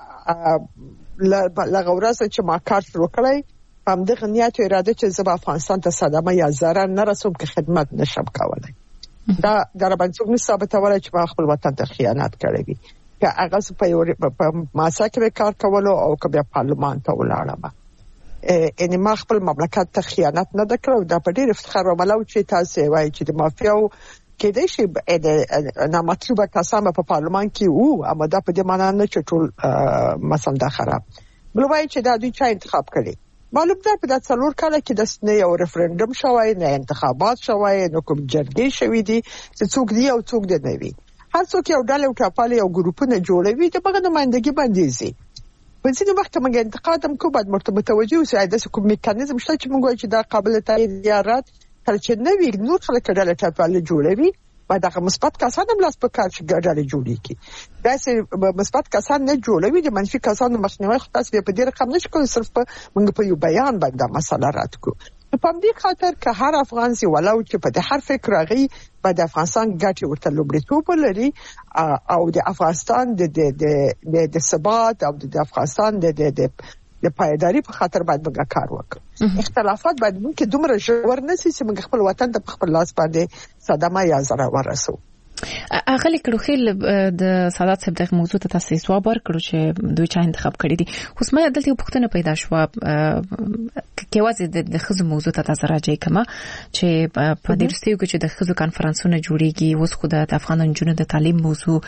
لغوراسه چې ما کار شروع کړی هم د غنیات اراده چې زما افغانستان ته صدمه یا ضرر نه رسوم که خدمت نشم کولای دا در باندې څوک ثابتوي چې ما خپل وطن ته خیانت کړی وي که هغه په ماساکر کار کولو او که بیا پارلمان ته ولاړم ان ما خپل مملکت ته خیانت نه وکړم دا په ډېر افتخار وملو چې تاسو وایي چې د مافیاو کې د شي د نامطلوبه کسانو په پارلمان کې وو اما دا په دې معنی نه چې ټول مثلا دا خراب بل وایي چې دا دوی چا انتخاب کړي معلوم ده په 4 کال کې د سنې یو ریفرندوم شوی نه انتخابات شوی نو کوم جرګې شوی دي چې څوک دی او څوک دی نه وي هر څوک یو ډله او ټاپاله یو ګروپونه جوړوي چې په نمائندګي باندې زی په ځینې وخت موږ انتقاد هم کوو باید متوجه اوسئ د کوم میکانیزم شته چې موږ وایو چې دا قابل تایید یا رد تر چې نه وي نور خلک ډله ټاپاله جوړوي باید هغه مثبت کسان هم لاس په کار چې ډله جوړي کی داسې مثبت کسان نه جوړوي د منفي کسانو مخنیوي خو تاسو په دې رقم نشئ کولای صرف موږ په یو بیان باندې مسله رات کو په دې خاطر که هر افغان سي ولو چې په هر فکر راغی باید افغانستان ګټي ورته لومړیتوب لري او د افغانستان د ثبات او د افغانستان د پایداری په خاطر باید موږ کار وکړو اختلافات باید موږ دومره ژور نه سي چې موږ خپل وطن ته خپل لاس باندې صدمه یا ضرر ورسو اغلی کړو خل د سادات صاحب دغه موضوع ته تاسو ځواب ورکړو چې دوی چا انتخاب کړی دي خو سمه دلته یو پوښتنه پیدا شو کې واځي د خزو موضوع ته تاسو راځي کما چې په دې رسیو کې چې د خزو کانفرنسونه جوړیږي اوس خو د افغان جنونو د تعلیم موضوع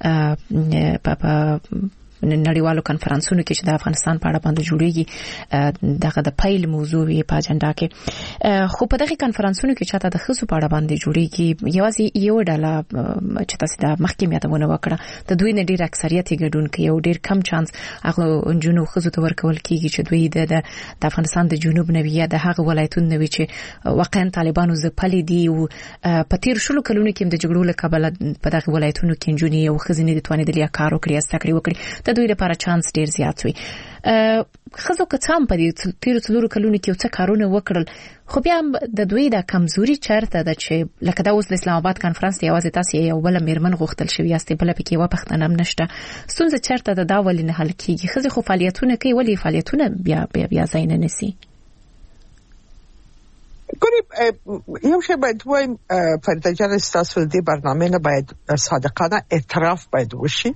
په نړیوالو کانفرنسونو کې چې د افغانستان په اړه باندې جوړیږي دغه د پایل موضوع یې په اجنډا کې خو په دغه کانفرنسونو کې چې د خصو په اړه باندې جوړیږي یوازې یو ډله چې تاسو د محکمیتونه وکړه د دوی نه ډیر اکثریت ګډون کوي او ډیر کم چانس هغه جنونو خصو ته ورکول کیږي چې دوی د افغانستان د جنوب نوي یا د هغه ولایتونو نوي چې واقعا طالبانو ځپلي دي او په تیر شلو کلونو کې د جګړو له کبله په دغه ولایتونو کې جنونی او خزینې د توانیدل یا کار وکړي استکړي وکړي د دوی لپاره چانس ډیر زیات وي خزو کڅام په دې تیر څلور کلونو کې څه کارونه وکړل خو بیا د دوی د کمزوري چرته د چې لکه دا اوس د اسلام آباد کانفرنس دی یوازې تاسو یو بل میرمن غوښتل شوی است بل پکې و پښتنه هم نشته ستونزه چرته د دا ولې نه حل کیږي خزو خو فعالیتونه کوي ولی فعالیتونه بیا ځای نه نسی ګوري یو شی باید وایم فردا جان تاسو د برنامه نه باید صادقانه اعتراف باید وشي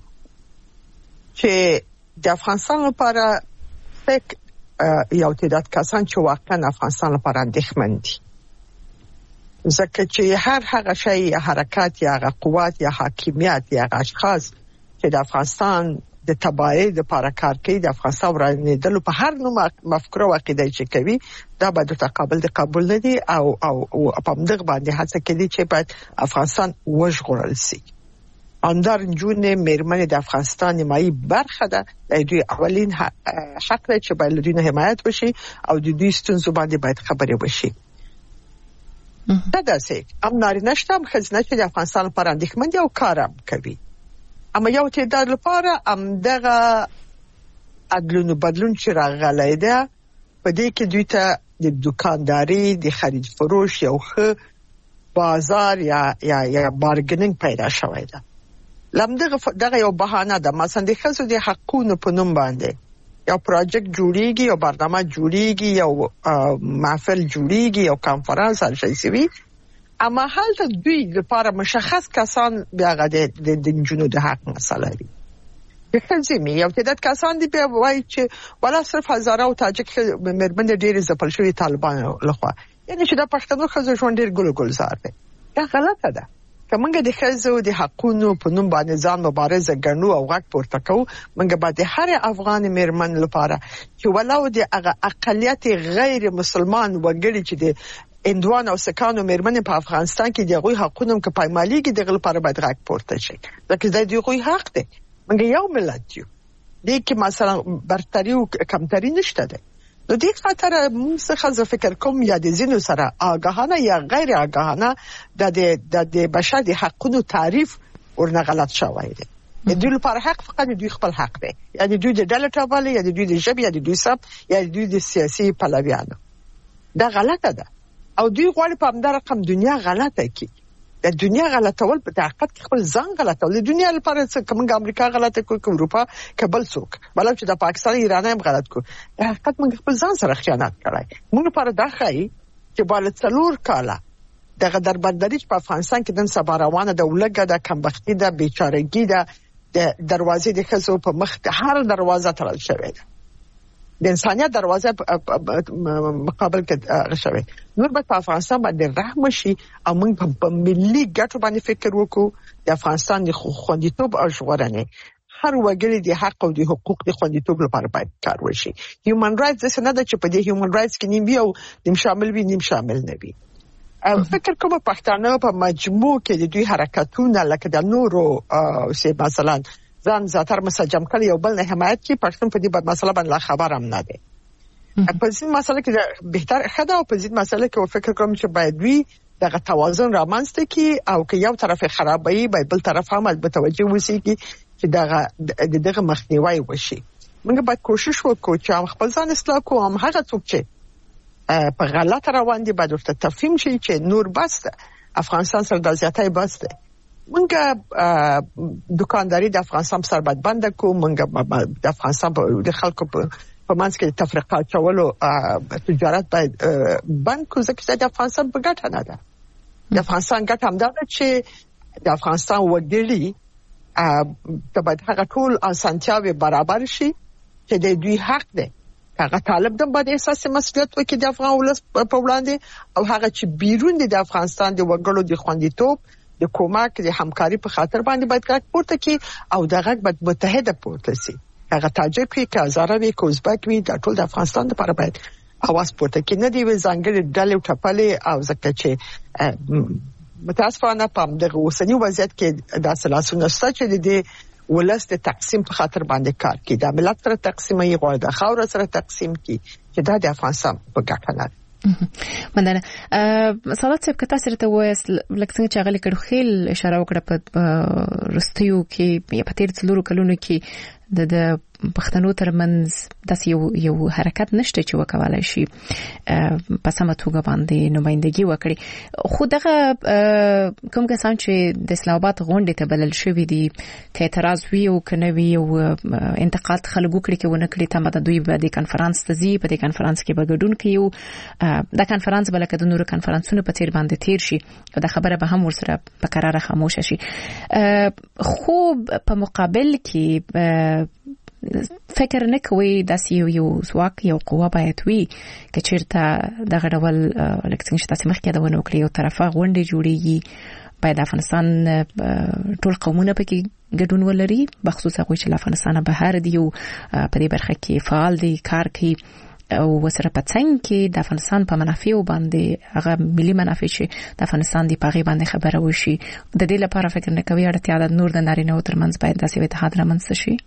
چې د افغانستان لپاره فک یو تعداد کسان چې واقعا افغانستان لپاره اندېښمن دي ځکه چې هر هغه شی یا حرکت یا هغه قوت یا حاکمیت یا هغه اشخاص چې د افغانستان د تباہي د لپاره کار کوي د افغانستان ورانېدل په هر نوع مفکوره او عقیده چې کوي دا به د تقابل د قبول نه دي او په همدغه باندې هڅه کوي چې باید افغانستان وژغورل شي. اندر جون میرمن د افغانستان نیمایي برخه ده د دوی اولین حق دی چې باید دوی نه حمایت وشي او د دوی ستونزو باندې باید خبرې وشي. دا داسې هم نارینه شته هم ښځینه چې د افغانستان لپاره اندېښمن دي او کار هم کوي. اما یو تعداد لپاره همدغه عدلونو بدلون چې راغلی ده په دې کې دوی ته د دکانداري د خرید فروش یو ښه بازار یا بارګیننګ پیدا شوی ده. دغه یو بهانه ده. مثلا د ښځو د حقونو په نوم باندې یو پروژیکټ جوړیږي، یو برنامه جوړیږي، یو محفل جوړیږي، یو کانفرنس هر شي سوي، اما هلته دوی لپاره مشخص کسان بیا د جنونو د حق مسله دي. د ښځې یو تعداد کسان دي بیا وایي چې ولا صرف هزاره او تاجک مېرمن ډېرې ځپل شوي طالبانو لخوا، یعنی چې د پښتنو ښځو ژوند ډېر ګلزار دی. دا غلطه ده. که موږ د ښځو د حقونو په نوم باندې ځان مبارزه ګڼو او غږ پورته کوو، موږ باید د هر افغان مېرمن لپاره چې ولو د هغه اقلیت غیر مسلمان وګړي چې د اندوان او سکانو مېرمنې په افغانستان کې د هغوی حقونه که پایمالېږي دغه لپاره باید غږ پورته شي، ځکه دا د هغوی حق دی. موږ یو ملت یو، دې کې مثلا برتري او کمتري نشته ده. نو دې خاطر موږ څه فکر کوم یا د ځینو سره آگاهانه یا غیر آگاهانه د بشر د حقونو تعریف ورنه غلط شوی دی. د دوی لپاره حق فقط دوی خپل حق دی، یعنی دوی د ډله ټاپل یا دوی د ژبې یا دوی سب یا دوی د سیاسي پلویانو. دا غلطه ده او دوی غواړي په همدغه رقم دنیا غلطه کړي. د دنیا غلطول په حقیقت کې خپل ځان غلطول. د دنیا لپاره څه کوم امریکا غلطه کوي، کوم اروپا، کبل څوک بلکې چې د پاکستان ایران هم غلط کو. د حقیقت موږ خپل ځان سره خیانت کړای. موږ لپاره دا ښایي چې بل څلور کاله دغه دربندري په افغانستان کې د سبا روانه د ولګه د کمبختی د بیچارهګي د دروازې د خزو په مخ هر دروازه تړل شوې ده. د انسانيت دروازه مقابل کې غشوي. نور به په افغانستان باندې رحم شي او موږ په ملي ګټو باندې فکر وکړو. د افغانستان د خوندیتوب او ژغورنې هر وګړي د حق او د حقوق د خوندیتوب لپاره باید کار وشي. هیومن رائټس نه ده چې په دې هیومن رائټس کې نیم یو نیم شامل وي نیم شامل نه وي. فکر کوم پښتانه په مجموع کې د دوی حرکتونه لکه د نورو سي مثلا ځان زاتر مسجم کړي یو بل نه حمایت کې پښتون په دې مسله باندې خبر هم نه دی. په دې مسله کې بهتر خدا او په دې مسله کې فکر کوم چې باید وي دغه توازن رامنځته کی او که یو طرف خرابوي بل طرف هم متوجه وسی کی چې دغه مخنیوي وشي. موږ باید کوشش وکړو چې خپل ځان اصلاح کوو. هم هغه څوک چې په غلط روان دي باید ورته تفهیم شي چې نور بس افغانستان سره د زیاتای بس ده. موږ دکانداري د افغانستان سره باید بند کوو. موږ د افغانستان د خلکو په منځ کې تفریقات چولو تجارت باید بند کوو ځکه د افغانستان په ګټه نه ده. د افغانستان ګټه هم ده چې د افغانستان وګړي ته باید هغه ټول اسانتیاوې برابر شي چې د دوی حق ده. هغه طالب د باندې احساس مسؤلیت وکړي د افغان ولس په وړاندې او هغه چې بیرون د افغانستان د وګړو د خوندیتوب د کومک د همکاري په خاطر باندې باید کار پورته کړي او دغه باید متحده پورته شي. هغه تاجک وي که هزاره وي که ازبک وي د ټول د افغانستان لپاره باید اواز پورته کړي. نه دی ځانګړي ډلې ټپلې او ځکه چې متاسفانه په دغه اوسنی وضعیت کې د سلاسونه شته چې د ولست تقسیم په خاطر باندې کار کوي. د ملت سره تقسیمي غواړي د خاور سره تقسیم کی چې دا د افغانستان په ګټه نه. مننه. صالح صاحب که تاسو ته وایست لکه څنګه چې هغه لیکل خېل اشاره وکړه په رستیو کې یا په تیر څلورو کلونو کې د پښتنو ترمنځ داسې یو حرکت نشته چې وکولای شي په سمه توګه باندې نمائندګي وکړي. خو دغه کوم کسان چې د اسلام آباد غونډې ته بلل شوي دي که اعتراض وي او که نه وي او انتقاد خلک وکړي که ونه کړي تمه د دوی به د کنفرانس ته ځي، په دې کنفرانس کې به ګډون کوي او دا کنفرانس به لکه د نورو کنفرانسونو په څیر باندې تیر شي او دا خبره به هم ورسره په قراره خاموشه شي. خو په مقابل کې فکر نه کوي داسې یو ځواک یو قوه باید وي که چیرته دغه ډول لکه څنګه چې تاسو مخکې دا ونه وکړي یو طرفه غونډې جوړیږي باید افغانستان ټول قومونه پکې ګډون ولري بخصوص هغه چې افغانستان بهر دی او په دې برخه کې فعال دي کار کوي او وسره په څنګه کې د افغانستان په منافع باندې هغه ملي منافع چې د افغانستان دی په غي باندې خبره وشي د دې لپاره فکر نه کوي اړتیا د نور د نارینه او ترمنځ باید داسې اتحاد رامنځته شي.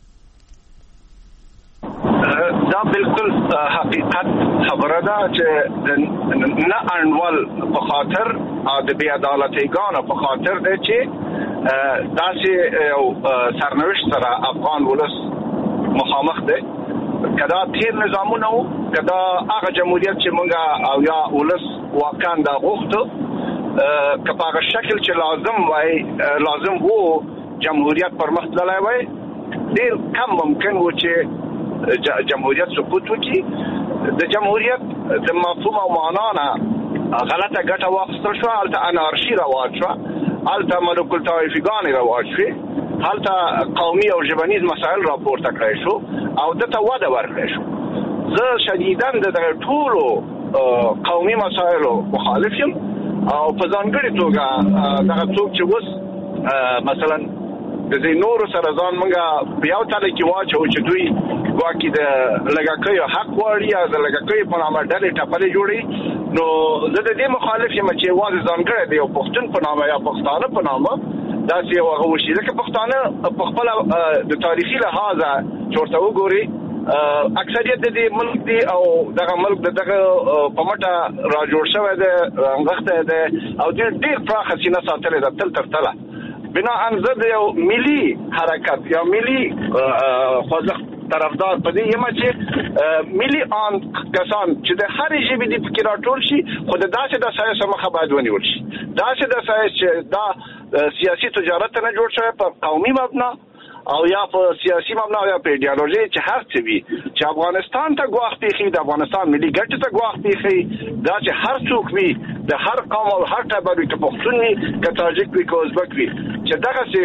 دا بالکل حقیقت خبره ده چې نه انول په خاطر د بی عدالتیګانو په خاطر ده چې داسې سرنوشت سره افغان ولس مخامخ ده کدا تیر نظامونه وو کدا هغه جمهوریت چې مونږه او یا ولس واقعا دا غوښتو کپاغه شکل چې لازم وو جمهوریت پر مخ تللی وای ډیر کم ممکن وو چې جمهوریت سقوط وکړي. د جمهوریت د مفهوم او معنا نه غلطه ګټه واخیستل شو، هلته انارشي رواج شو، هلته ملوک الطوایفګانې رواج شوې، هلته قومي او ژبنیز مسایل راپورته کړی شو او دته وده ورکړی شو. زه شدیداً د دغه ټولو قومي مسایلو مخالف یم او په ځانګړې توګه دغه څوک چې اوس مثلا د دې نورو سره ځان موږ په یو تله کې واچو چې دوی ګواکې د لږکیو حق غواړي یا د لږکیو په نامه ډلې ټپلې جوړي، نو زه د دې مخالف یم چې یوازې ځانګړی د یو پښتون په نامه یا پښتانه په نامه داسې یو هغه وشي. ځکه پښتانه په خپله د تاریخي لحاظه چې ورته وګوري اکثریت د دې ملک دی او دغه ملک دغه په مټه را جوړ شوی دی، رانغښتی دی او ډېر پراخه سینه ساتلې ده تل تر تله. بنا انزه د یو ملي حرکت یا ملي خوځښت طرفدار په دې یم چې ملي آن کسان چې د هرې ژبې دې پکې راټول شي، خو د داسې د سایس مخه باید ونیول شي. داسې د سایس چې دا سیاسي تجارت نه جوړ شوی په قومي مبنا او یا په سیاسي مبنا او یا په ایډیالوژي چې هر څه وي چې افغانستان ته ګواښ پیښي، د افغانستان ملي ګټې ته ګواښ پیښي، دا چې هر څوک وي د هر قوم او هر ټبر وي، که پښتون وي که تاجک وي که ازبک وي، چې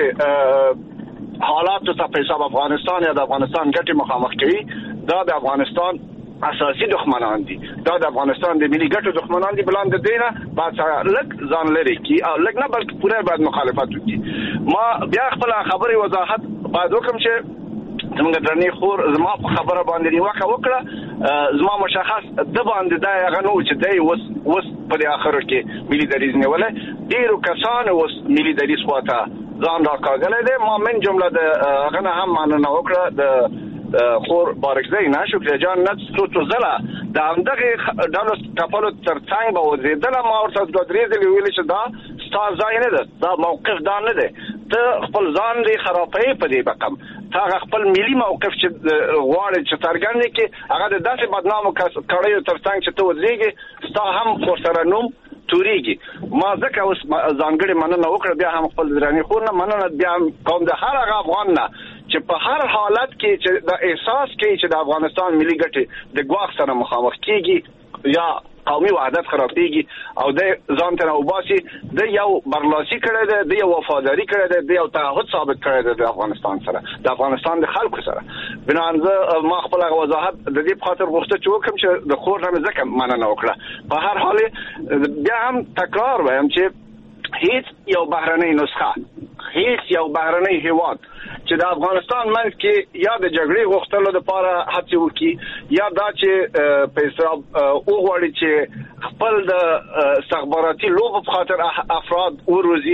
دغسې حالاتو ته په حساب افغانستان یا د افغانستان ګټې مخامخ کوي، دا د افغانستان اساسي دښمنان دي، دا د افغانستان د ملي ګټو دښمنان دي. بلان د دې نه باید لږ ځان لرې کړي او لږ نه بلکې پوره باید مخالفت وکړي. ما بیا خپله خبرې وضاحت باید وکړم چې زموږ درنې خور زما په خبره باندې نیوکه وکړه، زما مشخص د باندې دا هغه نه و چې دی اوس په دې اخرو کې ملي دریځ نیولی، ډېرو کسانو اوس ملي دریځ خواته ځان راکاږلی دی. ما من جمله د هغه نه هم مننه وکړه د خور بارکزی نه شکریه جان نه څو ځله د همدغې ډلو ټپلو تر څنګ به وځېدله. ما ورته دوه درې ځلې ویلي چې دا ستا ځای نه ده، دا موقف دا نه دی، ته خپل ځان دې خرابوي په دې رقم، ته هغه خپل ملي موقف چې غواړې چې څرګند کړې هغه د داسې بدنامو کړیو تر څنګ چې ته ودرېږې ستا هم ورسره نوم توريږي. ما ځکه اوس ځانګړې مننه وکړه، بیا هم خپل درنې خور نه مننه، بیا هم کوم د هر هغه افغان نه چې په هر حالت کې چې د احساس کوي چې د افغانستان ملي ګټې د ګواښ سره مخامخ کیږي یا قومي وحدت خرابېږي او د ځان ته راوباسي، د یو برلاسي کړی دی، د یو وفاداري کړی دی، د یو تعهد ثابت کړی دی د افغانستان سره، د افغانستان د خلکو سره. بنان زه ما خپل هغه وضاحت د دې په خاطر غوښته چې وکړم چې د خور نه مې ځکه مننه وکړه. په هر حال بیا هم تکرار وایم چې هیڅ یو بهرنۍ نسخه، هیڅ یو بهرنۍ هیواد چې د افغانستان منځ کې یا د جګړې غوښتلو لپاره هڅې وکړي یا دا چې په حساب وغواړي چې خپل د استخباراتي لوبو په خاطر افراد وروزي،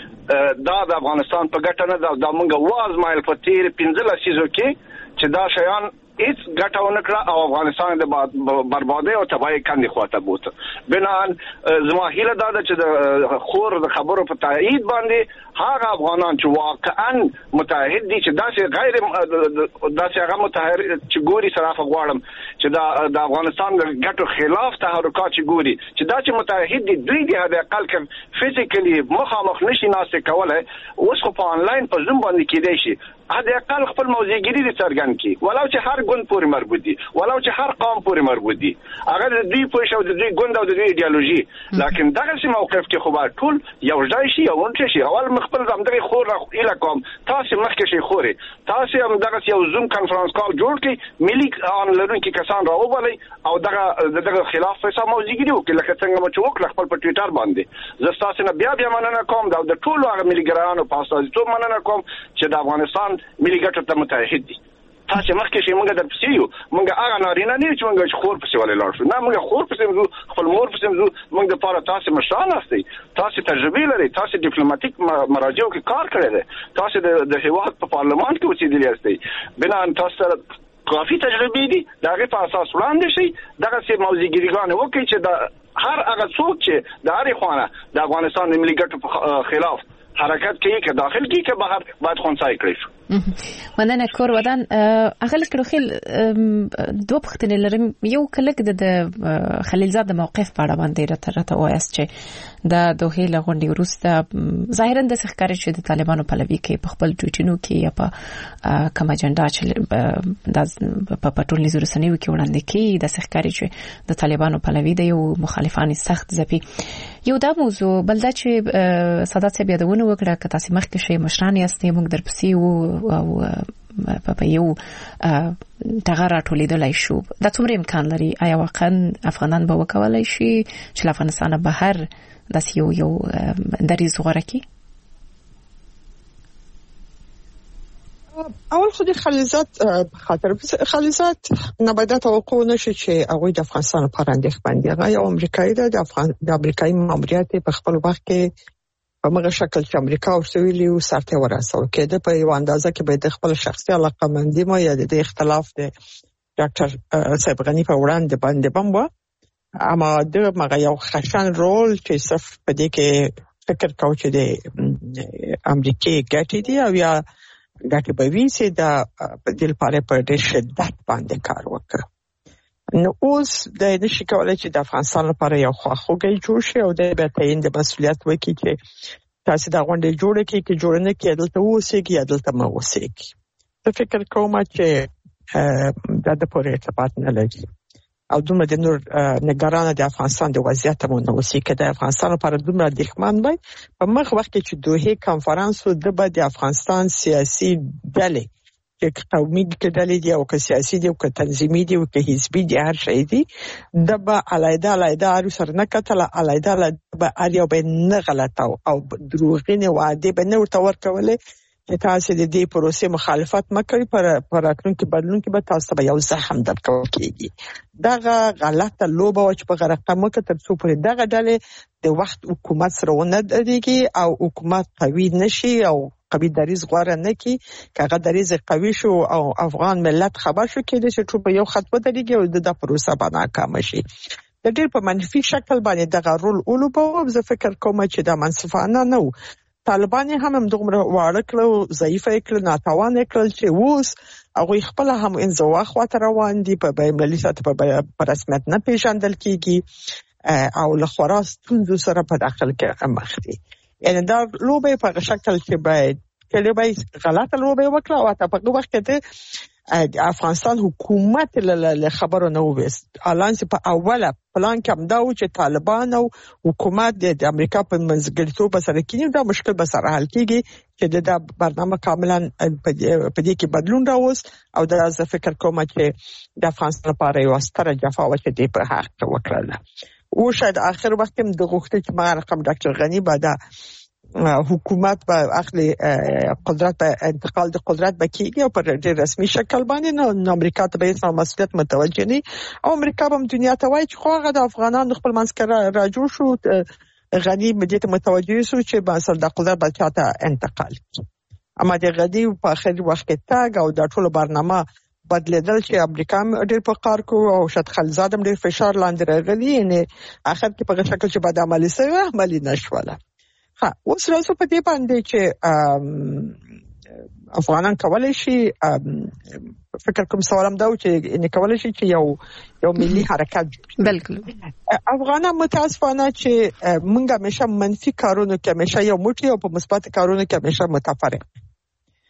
دا د افغانستان په ګټه نه ده. دا موږ وازمایل په تیر 15 لسیزو کې چې دا شیان هیڅ ګټه ونه کړه او افغانستان د بربادۍ او تباهۍ کندې خواته بوته. بنان زما هیله دا ده چې د خور د خبرو په تایید باندې هغه افغانان چې واقعا متحد دي، چې داسې هغه متحد چې ګوري صراف غواړم چې د افغانستان د ګټو خلاف تحرکات چې ګوري چې دا چې متحد دي، دوی د حد اقل کې فزیکلی مخامخ نشي ناستې کولای، اوس خو په آنلاین په زوم باندې کېدای شي، حد اقل خپل موضوعګری دي څرګند کی ولو چې هر ګوند پورې مربوط دي ولو چې هر قوم پورې مربوط دي هغه د دوی پوه شو د دوی ګوند او د دوی ایدئولوژي لکه دغه سي موقف کې خو ټول یو ځای شي او ونټ شي اول مخبل زمدغه خور اله کوم تاسو مخکې شي خوري تاسو هم دغه یو زوم کانفرنس کال جوړ کړئ ملي ان لرونکي کسان راوبلئ او دغه خلاف فیصله موضوعګری وکړي لکه څنګه مو چې وکړه خپل په ټوئیټر باندې زه تاسو نه بیا مننه کوم دا د ټولو هغه مليګرانو په اساس ته مننه کوم چې د افغانستان ملي ګټو ته متحد دي تاسو مخکې شي موږ د پسیو موږ هغه نارینه نه چې موږ خور پسې ولې لاړ شو نه موږ خور پسې موږ خپل مور پسې موږ د پاره تاسو مشران استئ تاسو تجربه لري تاسو ډیپلوماټیک مراجعو کې کار کړی دی تاسو د هیواد په پارلمان کې اوسېدلی استئ بنا تاسو کافي تجربه دي دغه په اساس وړاندې شي دغه سي موضوعګریګان وکړي چې د هر هغه څوک چې د هرې خوانه د افغانستان د ملي ګټو په خلاف حرکت کوي که داخل کوي که بهر باید خونسای کړی شو مننه کور ودان اغل کړو خل دوه پختنې لرم یو کلک د خلیلزاد موقف په اړه باندې راته وایست چې د دوه لغونډي وروسته ظاهرا د ښکارې چې د طالبانو په لوي کې په خپل ټویټونو کې یا په کوم اجنډا چې په ټولنیزو رسنیو کې وړاندې کوي د ښکارې چې د طالبانو په لوي د یو مخالفان سخت ځپي یو دا موضوع بل دا چې سادات صاحب یادونه وکړه که تاسو مخکې شي مشران یاستئ موږ در پسې وو او په یو دغه راټولیدلای شو دا څومره امکان لري آیا واقعا افغانان به وکولای شي چې افغانستان بهر د یو دریز غوړه کی اول خو د خلیزات خاطر خلیزات نباید توقع نشي چې هغه د افغانستان لپاره اندېښمن دي هغه یو امریکایي د امریکایي ماموریت په خپل وخت کې په مغه شکل چې امریکا او سویلي او سرته ورسول کېده په یو اندازه کې به د خپل شخصي علاقمندي ما یا د اختلاف د ډاکټر صاحب غنی په وړاندې باندې بم و اما د مغه یو خشن رول چې صرف په دې کې فکر کاوه چې د امریکای ګټې دي او یا ګټې به وي چې د بدیل لپاره په ډېر شدت باندې کار وکړي نو اوس د نشي کولای چې د افغانستان لپاره یو خواخوږي جوړ شي او د بیا تعین د مسولیت وکړي چې تاسو دا غونډه جوړه کړئ چې جوړنه کې دلته اوسېږي یا دلته ما اوسېږي زه فکر کوم چې دا د پوره ارتباط نه لري او دومره د نور نگران د افغانستان د وضعیت مون اوسې کې د افغانستان لپاره دومره دښمن وي په مخ وخت کې چې دوه کانفرنس د بد افغانستان سیاسي ډلې چې قومي ډلې دي او که سیاسي دي او که تنظیمي دي او که حزبي دي هر شي دي د به علایده اړو سره نه کتل علایده به اړیو به نه غلطه او دروغینه وعده به نه ورته ورکولې چې تاسو د دې پروسې مخالفت مکړئ پر راتلونکي بدلون کې به تاسو به یو زخم درکول کېږي دغه غلطه لوبه او چې په غرقه مکه تر څو پر دغه ډلې د وخت حکومت سره ونه درېږي او حکومت قوي نشي او قوي دریز غواره نه کی کغه دریز قوي شو او افغان ملت خبر شو کېږي چې ټول په یو خط ودرېږي او د پروسه باندې ناکام شي د ډېر په منفي شکل باندې دغه رول اولوبو زه فکر کوم چې دا منصفانه نه و طالبان هم دومره واړه کړو ضعیف کړل ناتوان کړل چې اوس هغه خپل هم انزوا خواته روان دي په بین‌المللي سطح په رسمیت نه پیژندل کیږي او له خلاص سره په داخل کې مخ دي یعنی دا لوبه په شکل کې باید کله غلطه لوبه وکړه او ته په وخت کې د افغانستان حکومت له خبرو نه وست الان چې په اوله پلان کې هم دا و چې طالبان او حکومت د امریکا په منځګړیتوب سره کېږي دا مشکل به سره حل کیږي چې د برنامه کاملا په دې کې بدلون راوست او دا زه فکر کوم چې د افغانستان لپاره یو ستره جفا و چې د په حق وکړه او شاید اخر وخت هم د غوښتل چې ما رقم ډاکټر غنی بعد حکومت به اخلي قدرت په انتقال د قدرت به کیږي او پر ډېر رسمي شکل باندې نو امریکا ته به یې مسؤلیت متوجه نه او امریکا هم دنیا ته وایي چې خو هغه د افغانانو خپل منځ کې را جوړ شو غنی مدته متوجه شو چې به اصل د قدرت به چاته انتقال اما د غنی په اخر وخت کې تاګ او د ټولو برنامه بدلیدل چې امریکا ډېر په کار کوي او شت خلزاد هم ډېر فشار لاندې راغلی یعنی اخر کې په شکل چې بعد عملی سوی عملی نشوله اوس راځو په دې باندې چې افغانان کولای شي فکر کوم سوالم دا و چې ان کولای شي چې یو ملي حرکت بالکل افغانان متاسفانه چې موږ همیشه منفي کارونه کې همیشه یو موټي او په مثبت کارونه کې همیشه متفرق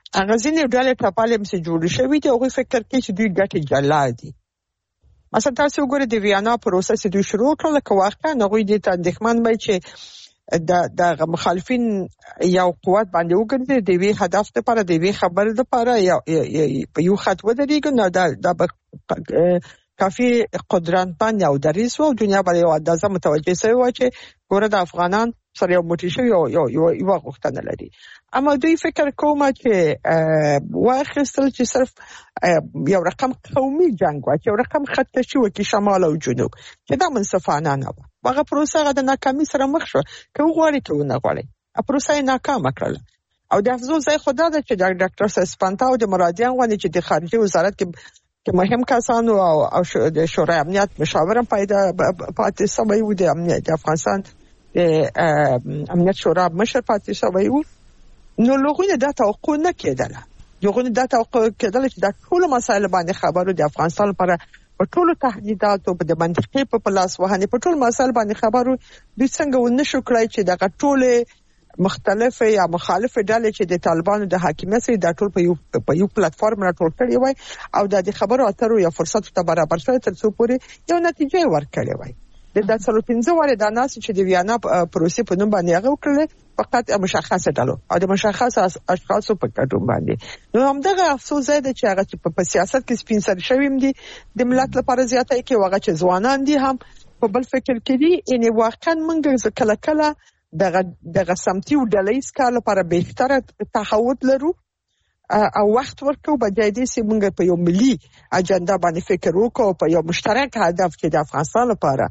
هغه ځینې ډلې ټپالې مې جوړ شوې دي او فکر کوي چې دوی ګټي جلا دي. مثلا تاسو وګورئ د ویانا پروسه چې دوی شروع کړل که واقعا هغوی دې ته اندېښمن وي چې د مخالفین یو قوت باندې وګرځي د وی هدف لپاره د وی خبر لپاره یو خط ودرېږي نو دا کافي قدرت باندې او دریس او دنیا باندې یو اندازه متوجه شوی و چې ګوره د افغانان سره یو موټی شوی یو غوښتنه لري. اما دوی فکر کوم چې واخیستل چې صرف یو رقم قومي جنگ و چې یو رقم خط کشي وکړي شمال او جنوب چې دا منصفانه نه و. هغه پروسه د ناکامۍ سره مخ شو که وغواړي که ونه غواړي پروسه یې ناکامه کړله. او د افسوس ځای خو دا ده چې د ډاکټر سسپانتا او د مرادیان غوندې چې د خارجي وزارت کې مهم کسانو او د شورای امنیت مشاورم پیدا پاتې شوی و د امنیت د افغانستان امنیت شورا مشر پاتې شوی و. نو لغونه دا توقع نه کېدله چې دا ټول مسایل باندې خبرو د افغانستان لپاره په ټولو تهدیداتو په د منطقې په پلاس وهنې په ټول مسایل باندې خبرو دوی څنګه ونه شو کړای چې دغه ټول مختلفه یا مخالفه ډلې چې د طالبانو د حاکمیت سره د ټول په یو پلیټ فارم راټول کړي وای او د خبرو اترو یا فرصت ته برابر شوی تر څو پورې یو نتیجه ورکړي وای. د 15 واره د ناس چې د ویانا پروسې په نوم باندې هغه وکړل فقط مشخصه ډلو او د مشخصه اشخاصو په کډون باندې. نو همدغه افسوس دی چې هغه په سیاست کې سپین سر شویم دي د ملت لپاره زیاته کې هغه چې ځوانان دي هم په بل فکر کې دي ان واقعا موږ کله دغه سمتي او ډلېس کار لپاره بهتره تحول لرو او وخت ورکو بجای دې چې موږ په یو ملي اجنډا باندې فکر وکړو په یو مشترک هدف چې د افغانستان لپاره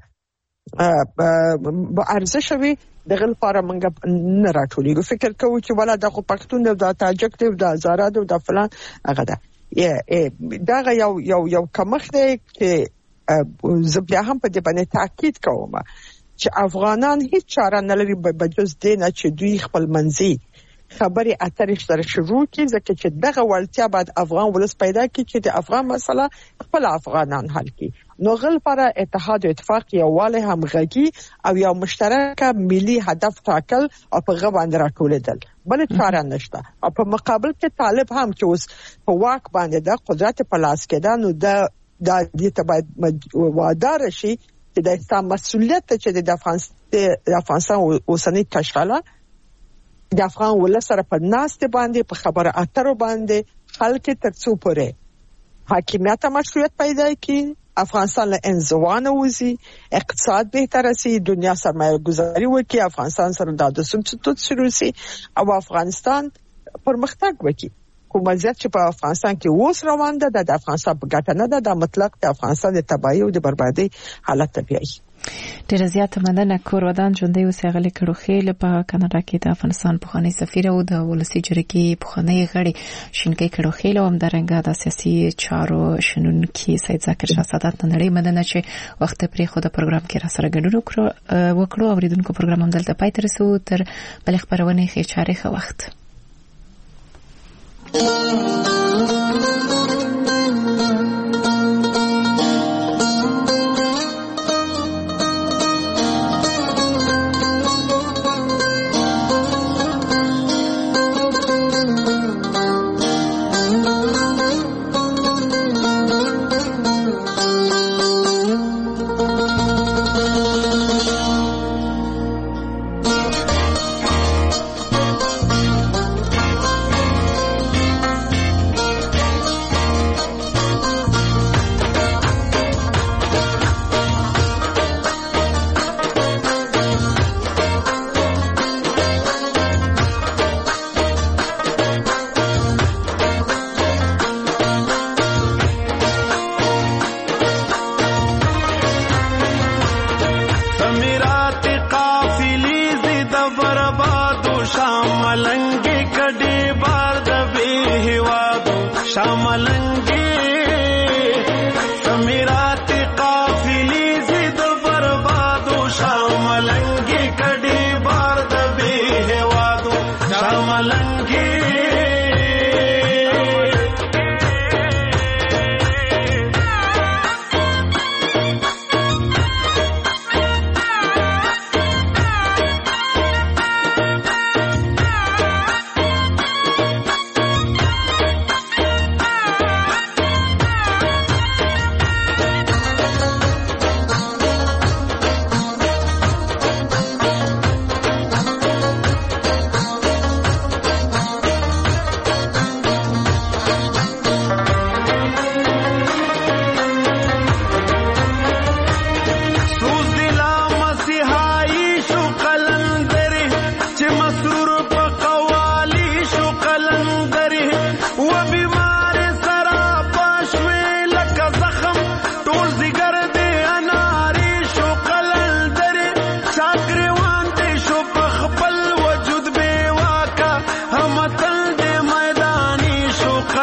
ارزښت وي دغه لپاره موږ نه راټولېږو. فکر کوو چې ولا د خو پښتون د تاجک د هزاره د فلان هغه ده دا یو کمخ دی چې زه بیا هم په دې باندې تاکید کوم چې افغانان هیڅ چاره نه لري بجز دې نه چې دوی خپل منځي خبري اترې سره شروع کړي ځکه چې دغه ولتیا بعد افغان ولس پیدا کړي چې د افغان مسله خپل افغانان حل کړي. نو غل پر اتحاد او اتفاق یووالی همغږي او یو مشترک ملي هدف ټاکل او په غو باندې راټولېدل بل چاره نشته. او په مقابل کې طالب هم چې اوس په واک باندې د قدرت په لاس کې ده نو د دې ته باید وادار شي چې د اسلام مسؤلیت چې د افغانستان اوسنۍ تشکیله د افغان ولس سره په ناست باندې په خبره اترو باندې خلک ترڅو پورې حاکمیت مشروعیت پیدا کړي افغانستان له انزوانه وځي اقتصاد بهتر شي دنیا سرمایه گذاري وکړي افغانستان سره د سمسوت شروع شي او افغانستان پرمختګ وکړي. کوم ځای چې په افغانستان کې اوس روان ده د افغانستان په ګټه نه ده د مطلق د افغانستان د تباہي او د بربادي حالت طبيعي. ډېر زیات مننه کور ودان ژوندۍ وسغلې کړو خېل په کاناډا کې د افغانستان پخوانی سفیر او د ولسی جرګې پخوانی غړي شینکې کړو خېل او همدارنګه د سیاسي چارو شنونکي سید ذکر شاه سادات نړۍ مننه چې وخت پرې خو د پروګرام کې را سره ګډون وکړو اوریدونکو پروګرام هم دلته پای ته رسو تر بل خبرونه خې چاري خو وخت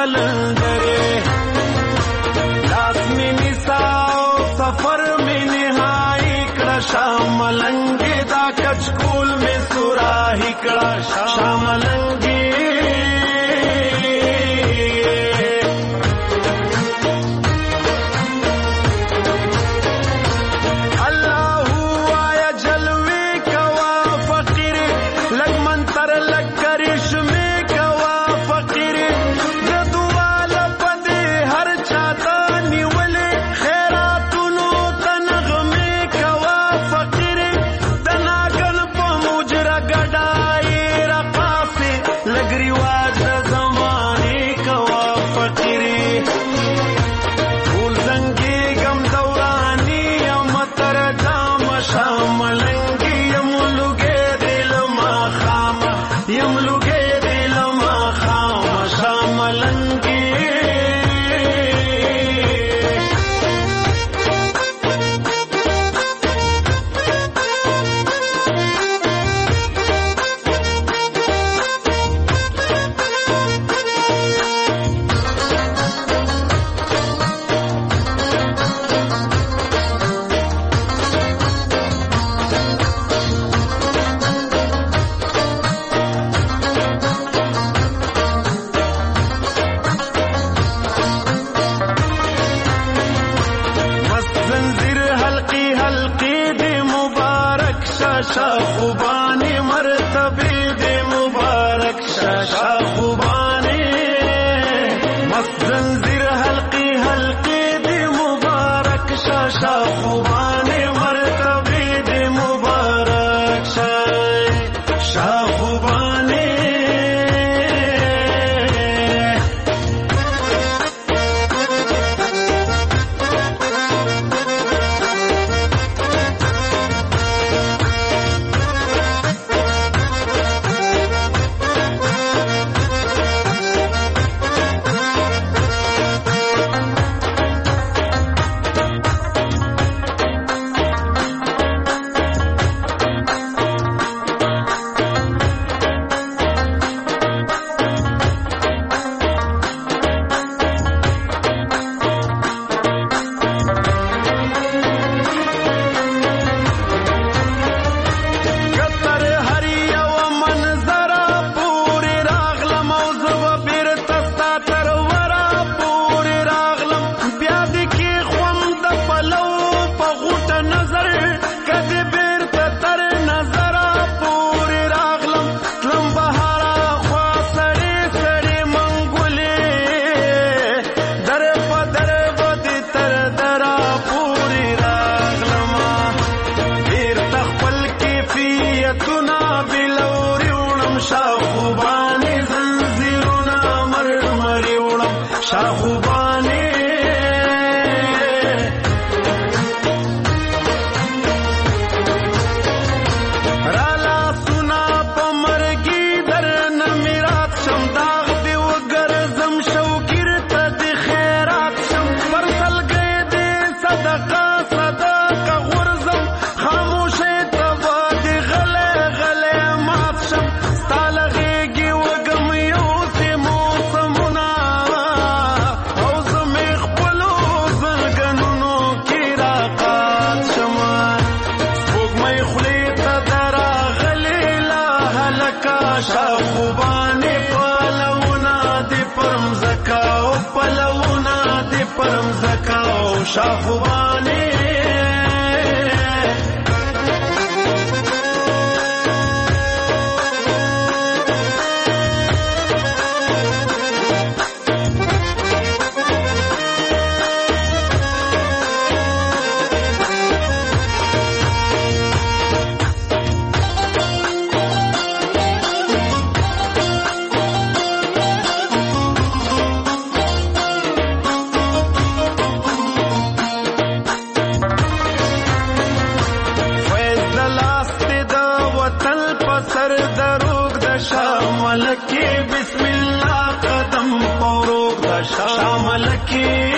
قلندره لاس می نساو سفر می نهایی کړه شاملنګي دا کچکول می سوراهي کړه شاملنګي خوبانی مرتبه دے مبارک شاشا خوبانی مست زنجیر حلقی حلقی دے مبارک شاشا خوبانی مرتبه دے مبارک شاشا خوبانی شاخوبانی شامل کی